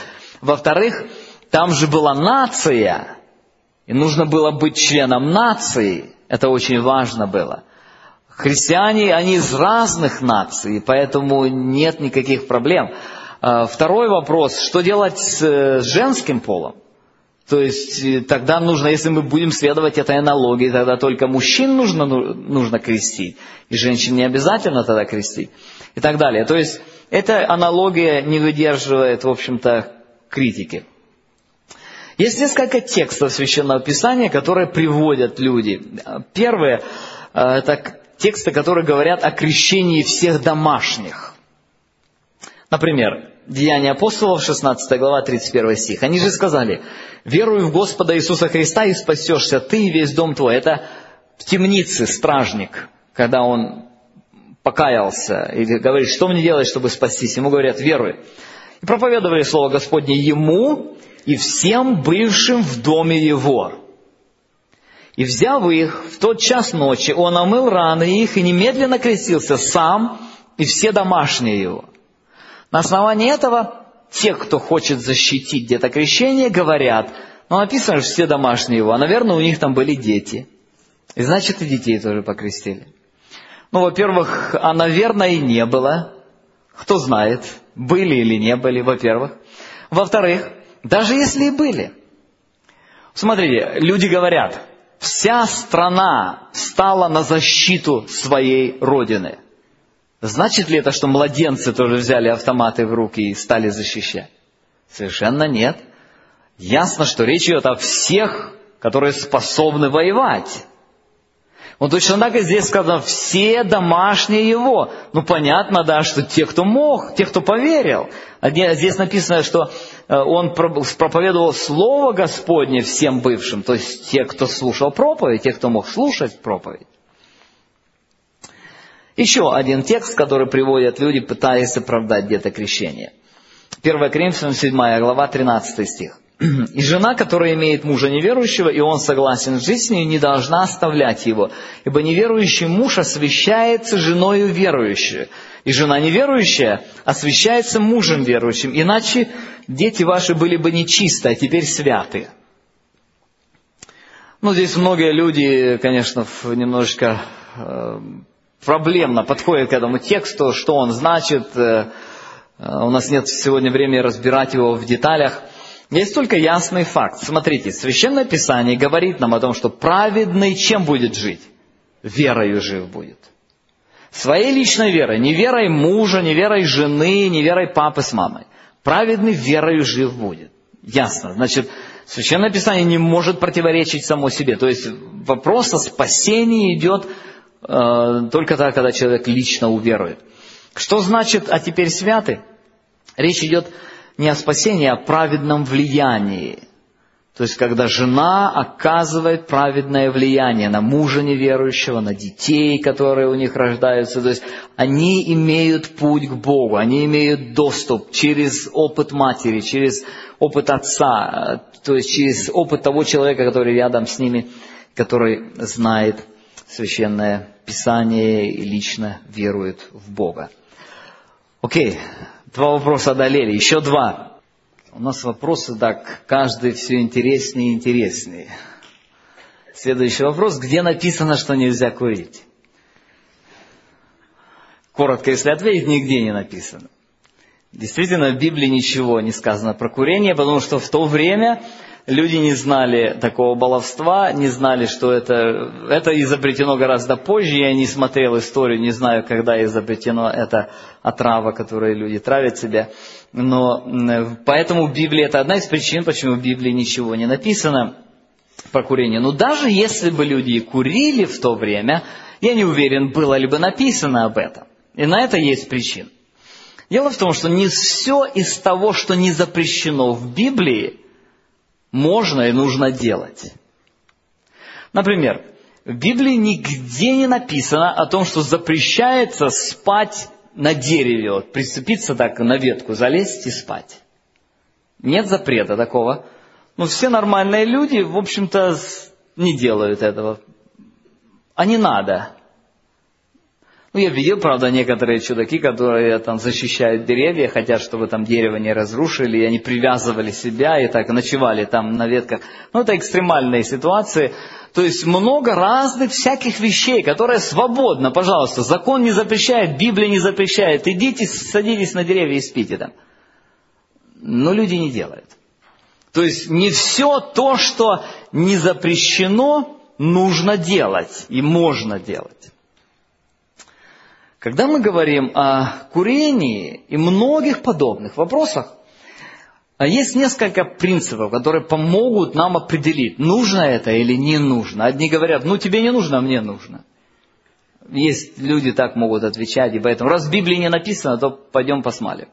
Во-вторых, там же была нация, и нужно было быть членом нации. Это очень важно было. Христиане, они из разных наций, поэтому нет никаких проблем. Второй вопрос, что делать с женским полом? То есть тогда нужно, если мы будем следовать этой аналогии, тогда только мужчин нужно, нужно крестить, и женщин не обязательно тогда крестить, и так далее. То есть эта аналогия не выдерживает, в общем-то, критики. Есть несколько текстов Священного Писания, которые приводят люди. Первое – это тексты, которые говорят о крещении всех домашних. Например, Деяния апостолов, шестнадцатая глава, тридцать первый стих. Они же сказали: «Веруй в Господа Иисуса Христа, и спасешься ты и весь дом твой». Это в темнице стражник, когда он покаялся, или говорит: «Что мне делать, чтобы спастись?» Ему говорят: «Веруй». И проповедовали слово Господне ему и всем бывшим в доме его. И, взяв их, в тот час ночи он омыл раны их и немедленно крестился сам и все домашние его. На основании этого те, кто хочет защитить где-то крещение, говорят: ну, написано же все домашние его, а, наверное, у них там были дети. И значит, и детей тоже покрестили. Ну, во-первых, а, наверное, и не было. Кто знает, были или не были, во-первых. Во-вторых, даже если и были. Смотрите, люди говорят: вся страна стала на защиту своей родины. Значит ли это, что младенцы тоже взяли автоматы в руки и стали защищать? Совершенно нет. Ясно, что речь идет о всех, которые способны воевать. Вот точно так и здесь сказано: все домашние его. Ну, понятно, да, что те, кто мог, те, кто поверил. А здесь написано, что он проповедовал Слово Господне всем бывшим, то есть те, кто слушал проповедь, те, кто мог слушать проповедь. Еще один текст, который приводят люди, пытаясь оправдать где-то крещение. первое Коринфянам седьмая глава, тринадцатый стих. «И жена, которая имеет мужа неверующего, и он согласен жить с ней, не должна оставлять его, ибо неверующий муж освящается женою верующую, и жена неверующая освящается мужем верующим, иначе дети ваши были бы нечисты, а теперь святы». Ну, здесь многие люди, конечно, немножечко э, проблемно подходят к этому тексту, что он значит. Э, у нас нет сегодня времени разбирать его в деталях. Есть только ясный факт. Смотрите, Священное Писание говорит нам о том, что праведный чем будет жить? Верою жив будет. Своей личной верой. Не верой мужа, не верой жены, не верой папы с мамой. Праведный верою жив будет. Ясно. Значит, Священное Писание не может противоречить само себе. То есть вопрос о спасении идет э, только тогда, когда человек лично уверует. Что значит «а теперь святы»? Речь идет не о спасении, а о праведном влиянии. То есть, когда жена оказывает праведное влияние на мужа неверующего, на детей, которые у них рождаются. То есть, они имеют путь к Богу, они имеют доступ через опыт матери, через опыт отца, то есть, через опыт того человека, который рядом с ними, который знает Священное Писание и лично верует в Бога. Окей. Два вопроса одолели. Еще два. У нас вопросы, так, каждый все интереснее и интереснее. Следующий вопрос. Где написано, что нельзя курить? Коротко, если ответить, нигде не написано. Действительно, в Библии ничего не сказано про курение, потому что в то время люди не знали такого баловства, не знали, что это, это изобретено гораздо позже. Я не смотрел историю, не знаю, когда изобретено это отрава, которой люди травят себя. Но поэтому в Библии это одна из причин, почему в Библии ничего не написано про курение. Но даже если бы люди курили в то время, я не уверен, было ли бы написано об этом. И на это есть причина. Дело в том, что не все из того, что не запрещено в Библии, можно и нужно делать. Например, в Библии нигде не написано о том, что запрещается спать на дереве, вот, прицепиться так на ветку, залезть и спать. Нет запрета такого. Но все нормальные люди, в общем-то, не делают этого. А не надо. Ну, я видел, правда, некоторые чудаки, которые там защищают деревья, хотят, чтобы там дерево не разрушили, и они привязывали себя и так ночевали там на ветках. Ну, это экстремальные ситуации. То есть много разных всяких вещей, которые свободно, пожалуйста, закон не запрещает, Библия не запрещает. Идите, садитесь на деревья и спите там. Но люди не делают. То есть не все то, что не запрещено, нужно делать и можно делать. Когда мы говорим о курении и многих подобных вопросах, есть несколько принципов, которые помогут нам определить, нужно это или не нужно. Одни говорят, ну тебе не нужно, а мне нужно. Есть люди так могут отвечать, и поэтому, раз в Библии не написано, то пойдем посмотрим.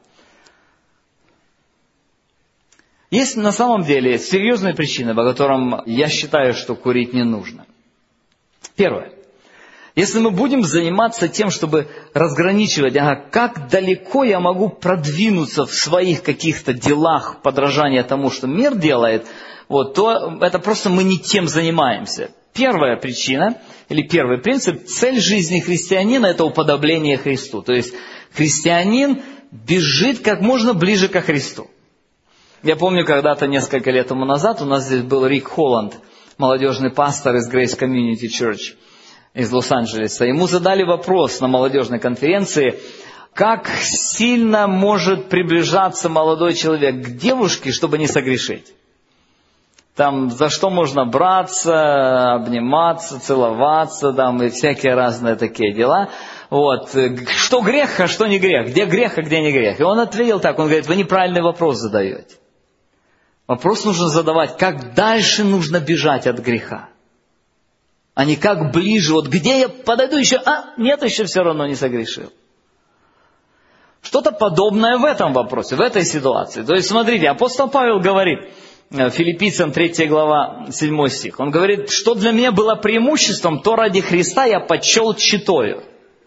Есть на самом деле серьезные причины, по которым я считаю, что курить не нужно. Первое. Если мы будем заниматься тем, чтобы разграничивать, ага, как далеко я могу продвинуться в своих каких-то делах подражания тому, что мир делает, вот, то это просто мы не тем занимаемся. Первая причина, или первый принцип, цель жизни христианина – это уподобление Христу. То есть христианин бежит как можно ближе ко Христу. Я помню, когда-то несколько лет тому назад у нас здесь был Рик Холланд, молодежный пастор из Grace Community Church из Лос-Анджелеса. Ему задали вопрос на молодежной конференции, как сильно может приближаться молодой человек к девушке, чтобы не согрешить. Там за что можно браться, обниматься, целоваться, там и всякие разные такие дела. Вот. Что грех, а что не грех? Где грех, а где не грех? И он ответил так, он говорит, вы неправильный вопрос задаете. Вопрос нужно задавать, как дальше нужно бежать от греха. А не как ближе, вот где я подойду еще, а нет, еще все равно не согрешил. Что-то подобное в этом вопросе, в этой ситуации. То есть, смотрите, апостол Павел говорит, Филиппийцам третья глава, седьмой стих, он говорит, что для меня было преимуществом, то ради Христа я почел читою.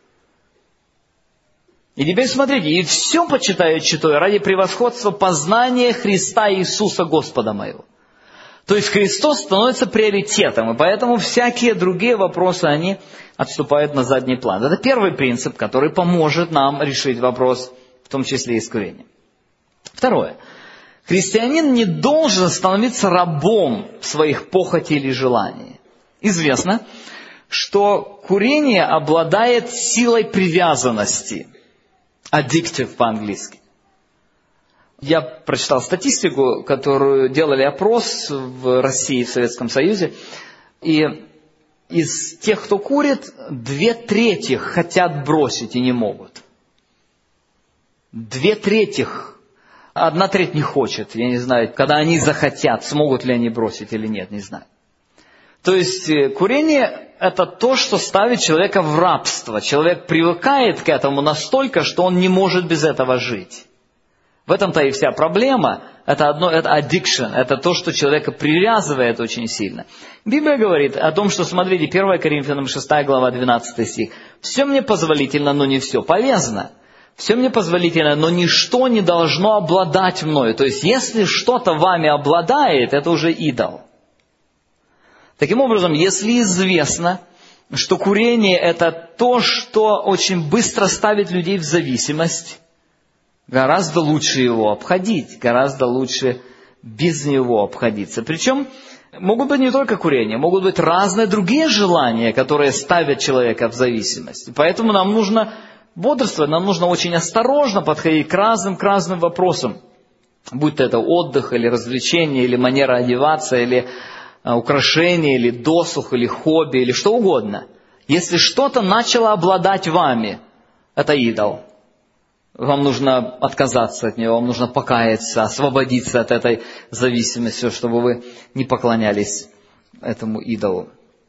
И теперь смотрите, и все почитаю читаю ради превосходства познания Христа Иисуса Господа моего. То есть Христос становится приоритетом, и поэтому всякие другие вопросы, они отступают на задний план. Это первый принцип, который поможет нам решить вопрос, в том числе и с курением. Второе. Христианин не должен становиться рабом своих похотей или желаний. Известно, что курение обладает силой привязанности. Addictive по-английски. Я прочитал статистику, которую делали опрос в России, в Советском Союзе, и из тех, кто курит, две трети хотят бросить и не могут. Две трети, одна треть не хочет. Я не знаю, когда они захотят, смогут ли они бросить или нет, не знаю. То есть курение – это то, что ставит человека в рабство. Человек привыкает к этому настолько, что он не может без этого жить. В этом-то и вся проблема. Это одно, это addiction, это то, что человека привязывает очень сильно. Библия говорит о том, что, смотрите, первое Коринфянам шестая глава, двенадцатый стих. «Все мне позволительно, но не все полезно. Все мне позволительно, но ничто не должно обладать мною». То есть, если что-то вами обладает, это уже идол. Таким образом, если известно, что курение – это то, что очень быстро ставит людей в зависимость, гораздо лучше его обходить, гораздо лучше без него обходиться. Причем могут быть не только курение, могут быть разные другие желания, которые ставят человека в зависимость. И поэтому нам нужно бодрствовать, нам нужно очень осторожно подходить к разным, к разным вопросам. Будь то это отдых, или развлечение, или манера одеваться, или украшение, или досуг, или хобби, или что угодно. Если что-то начало обладать вами, это идол. Вам нужно отказаться от него, вам нужно покаяться, освободиться от этой зависимости, чтобы вы не поклонялись этому идолу.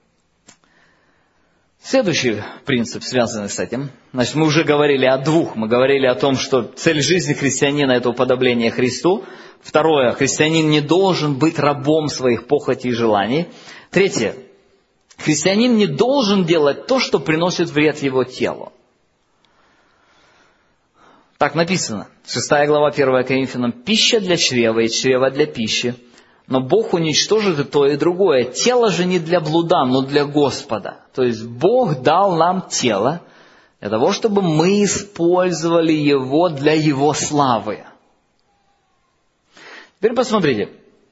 Следующий принцип, связанный с этим. Значит, мы уже говорили о двух. Мы говорили о том, что цель жизни христианина – это уподобление Христу. Второе, христианин не должен быть рабом своих похотей и желаний. Третье, христианин не должен делать то, что приносит вред его телу. Так написано, шестая глава, первое Коринфянам, «Пища для чрева и чрева для пищи, но Бог уничтожит и то, и другое. Тело же не для блуда, но для Господа». То есть Бог дал нам тело Для того, чтобы мы использовали его для его славы. Теперь посмотрите.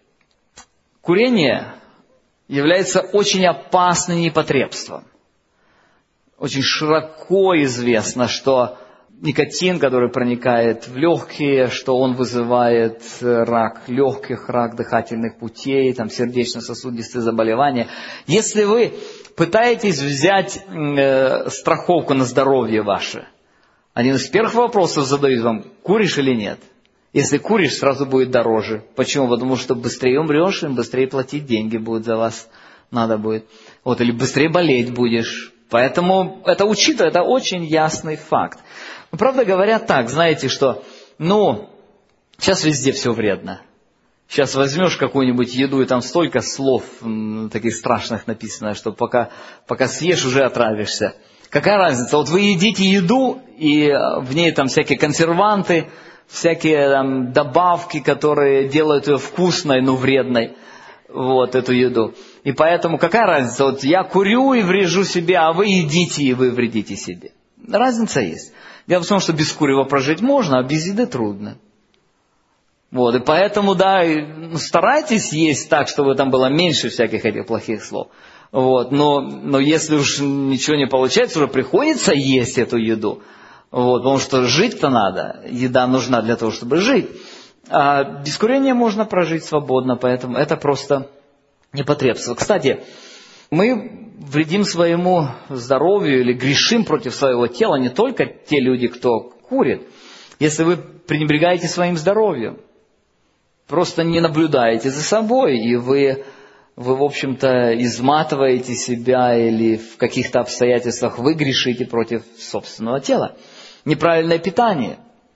Курение является очень опасным непотребством. Очень широко известно, что никотин, который проникает в легкие, что он вызывает рак легких, рак дыхательных путей, там, сердечно-сосудистые заболевания. Если вы пытаетесь взять э, страховку на здоровье ваше, один из первых вопросов задают вам, куришь или нет? Если куришь, сразу будет дороже. Почему? Потому что быстрее умрешь, им быстрее платить деньги будет за вас надо будет. Вот, или быстрее болеть будешь. Поэтому это учитывая, это очень ясный факт. Но, правда говоря так, знаете, что, ну, сейчас везде все вредно. Сейчас возьмешь какую-нибудь еду, и там столько слов м, таких страшных написано, что пока, пока съешь, уже отравишься. Какая разница? Вот вы едите еду, и в ней там всякие консерванты, всякие там добавки, которые делают ее вкусной, но вредной, вот эту еду. И поэтому какая разница? Вот я курю и врежу себе, а вы едите и вы вредите себе. Разница есть. Дело в том, что без курева прожить можно, а без еды трудно. Вот, и поэтому, да, старайтесь есть так, чтобы там было меньше всяких этих плохих слов. Вот, но, но если уж ничего не получается, уже приходится есть эту еду. Вот, потому что жить-то надо, еда нужна для того, чтобы жить. А без курения можно прожить свободно, поэтому это просто непотребство. Кстати, мы вредим своему здоровью или грешим против своего тела не только те люди, кто курит. Если вы пренебрегаете своим здоровьем, просто не наблюдаете за собой, и вы, вы, в общем-то, изматываете себя или в каких-то обстоятельствах вы грешите против собственного тела. Неправильное питание.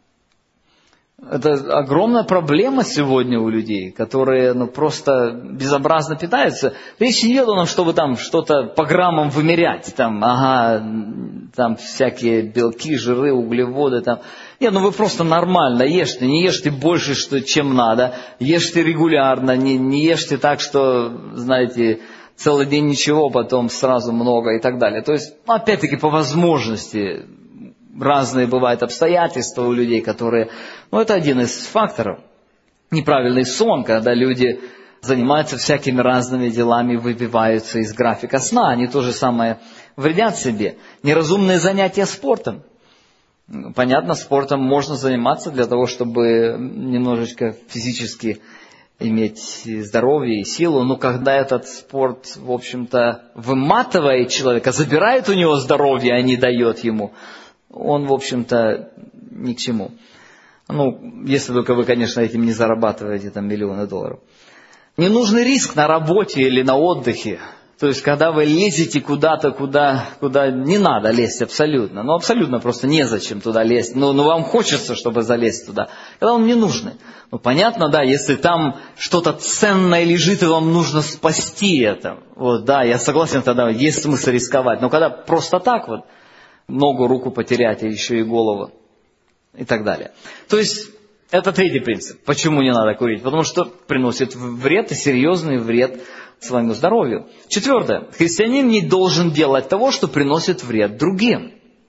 Это огромная проблема сегодня у людей, которые ну, просто безобразно питаются. Речь не идет о том, чтобы там что-то по граммам вымерять. Там, ага, там всякие белки, жиры, углеводы. Там. Нет, ну вы просто нормально ешьте. Не ешьте больше, что, чем надо. Ешьте регулярно. Не, не ешьте так, что, знаете, целый день ничего, потом сразу много и так далее. То есть, опять-таки, по возможности... Разные бывают обстоятельства у людей, которые... Ну, это один из факторов. Неправильный сон, когда люди занимаются всякими разными делами, выбиваются из графика сна. Они то же самое вредят себе. Неразумные занятия спортом. Понятно, спортом можно заниматься для того, чтобы немножечко физически иметь здоровье и силу. Но когда этот спорт, в общем-то, выматывает человека, забирает у него здоровье, а не дает ему... он, в общем-то, ни к чему. Ну, если только вы, конечно, этим не зарабатываете там миллионы долларов. Ненужный риск на работе или на отдыхе. То есть, когда вы лезете куда-то, куда, куда не надо лезть абсолютно. Ну, абсолютно просто незачем туда лезть. Ну, ну, вам хочется, чтобы залезть туда. Когда он не нужный. Ну, понятно, да, если там что-то ценное лежит, и вам нужно спасти это. Вот, да, я согласен, тогда есть смысл рисковать. Но когда просто так вот, ногу, руку потерять, а еще и голову и так далее. То есть, это третий принцип. Почему не надо курить? Потому что приносит вред, и серьезный вред своему здоровью. Четвертое. Христианин не должен делать того, что приносит вред другим.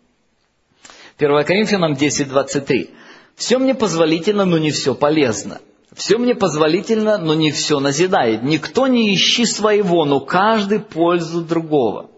первое Коринфянам десять двадцать три. «Все мне позволительно, но не все полезно. Все мне позволительно, но не все назидает. Никто не ищи своего, но каждый пользу другого».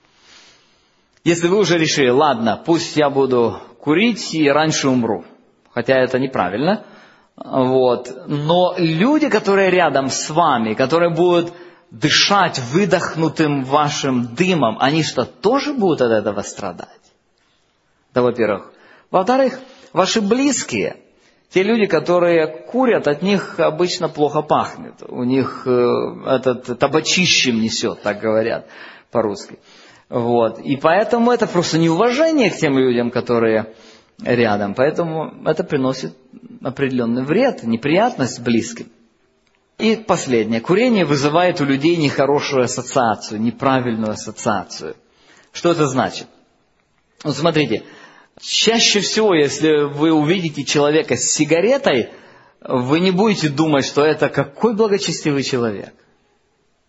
Если вы уже решили, ладно, пусть я буду курить и раньше умру, хотя это неправильно, вот, но люди, которые рядом с вами, которые будут дышать выдохнутым вашим дымом, они что, тоже будут от этого страдать? Да, во-первых. Во-вторых, ваши близкие, те люди, которые курят, от них обычно плохо пахнет, у них э, этот табачищем несет, так говорят по-русски. Вот. И поэтому это просто неуважение к тем людям, которые рядом. Поэтому это приносит определенный вред, неприятность близким. И последнее. Курение вызывает у людей нехорошую ассоциацию, неправильную ассоциацию. Что это значит? Вот смотрите, чаще всего, если вы увидите человека с сигаретой, вы не будете думать, что это какой благочестивый человек.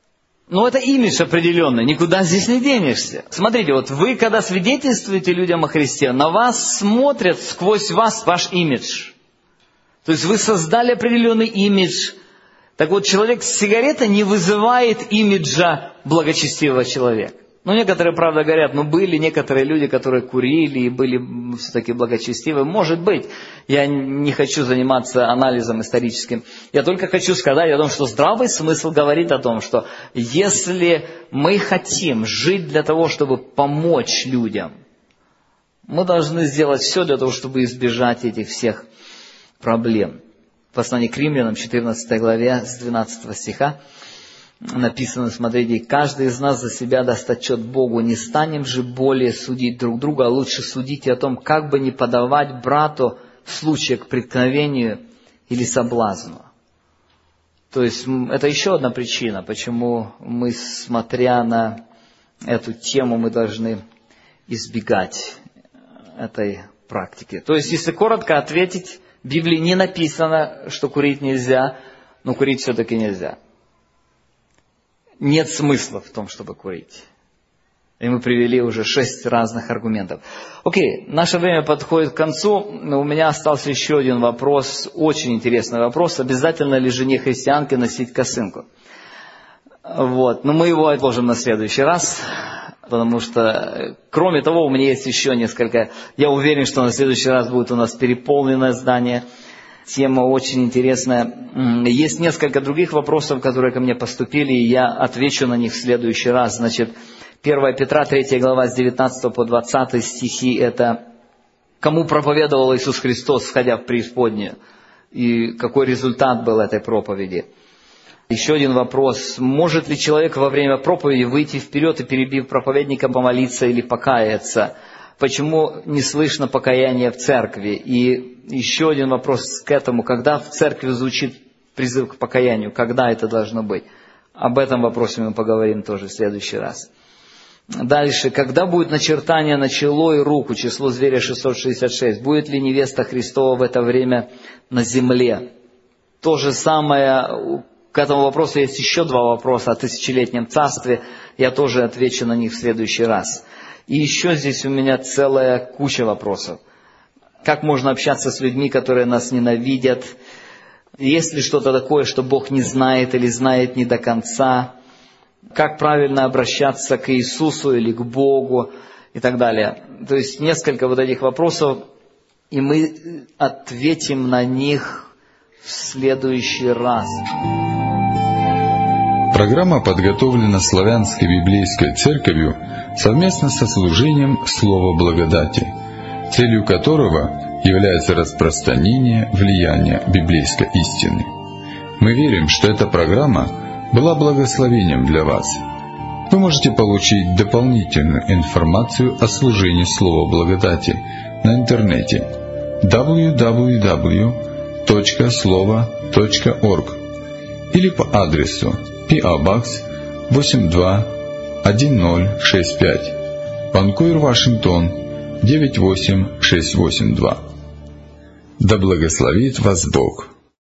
Но это имидж определенный, никуда здесь не денешься. Смотрите, вот вы, когда свидетельствуете людям о Христе, на вас смотрят сквозь вас ваш имидж. То есть вы создали определенный имидж. Так вот, человек с сигаретой не вызывает имиджа благочестивого человека. Ну, некоторые, правда, говорят, ну, были некоторые люди, которые курили и были все-таки благочестивы. Может быть, я не хочу заниматься анализом историческим. Я только хочу сказать о том, что здравый смысл говорит о том, что если мы хотим жить для того, чтобы помочь людям, мы должны сделать все для того, чтобы избежать этих всех проблем. В послании к Римлянам, четырнадцатой главе, с двенадцатого стиха, написано, смотрите, каждый из нас за себя даст отчет Богу, не станем же более судить друг друга, а лучше судите о том, как бы не подавать брату в случае к преткновению или соблазну. То есть это еще одна причина, почему мы, смотря на эту тему, мы должны избегать этой практики. То есть, если коротко ответить, в Библии не написано, что курить нельзя, но курить все-таки нельзя. Нет смысла в том, чтобы курить. И мы привели уже шесть разных аргументов. Окей, наше время подходит к концу. Но у меня остался еще один вопрос, очень интересный вопрос. Обязательно ли жене христианке носить косынку? Вот, но мы его отложим на следующий раз. Потому что, кроме того, у меня есть еще несколько... Я уверен, что на следующий раз будет у нас переполненное здание. Тема очень интересная. Есть несколько других вопросов, которые ко мне поступили, и я отвечу на них в следующий раз. Значит, первое Петра, третья глава, с девятнадцатого по двадцатый стихи, это кому проповедовал Иисус Христос, входя в преисподнюю, и какой результат был этой проповеди. Еще один вопрос. Может ли человек во время проповеди выйти вперед и, перебив проповедника, помолиться или покаяться? Почему не слышно покаяния в церкви? И еще один вопрос к этому. Когда в церкви звучит призыв к покаянию? Когда это должно быть? Об этом вопросе мы поговорим тоже в следующий раз. Дальше. Когда будет начертание на чело и руку, число зверя шестьсот шестьдесят шесть? Будет ли невеста Христова в это время на земле? То же самое... К этому вопросу есть еще два вопроса о тысячелетнем царстве. Я тоже отвечу на них в следующий раз. И еще здесь у меня целая куча вопросов. Как можно общаться с людьми, которые нас ненавидят? Есть ли что-то такое, что Бог не знает или знает не до конца? Как правильно обращаться к Иисусу или к Богу? И так далее. То есть несколько вот этих вопросов, и мы ответим на них в следующий раз. Программа подготовлена Славянской библейской церковью совместно со служением Слова Благодати, целью которого является распространение влияния библейской истины. Мы верим, что эта программа была благословением для вас. Вы можете получить дополнительную информацию о служении Слова Благодати на интернете дабл ю дабл ю дабл ю точка слова точка орг или по адресу пи о Box восемь два один ноль шесть пять, Ванкувер, Вашингтон девять восемь шесть восемь два. Да благословит вас Бог!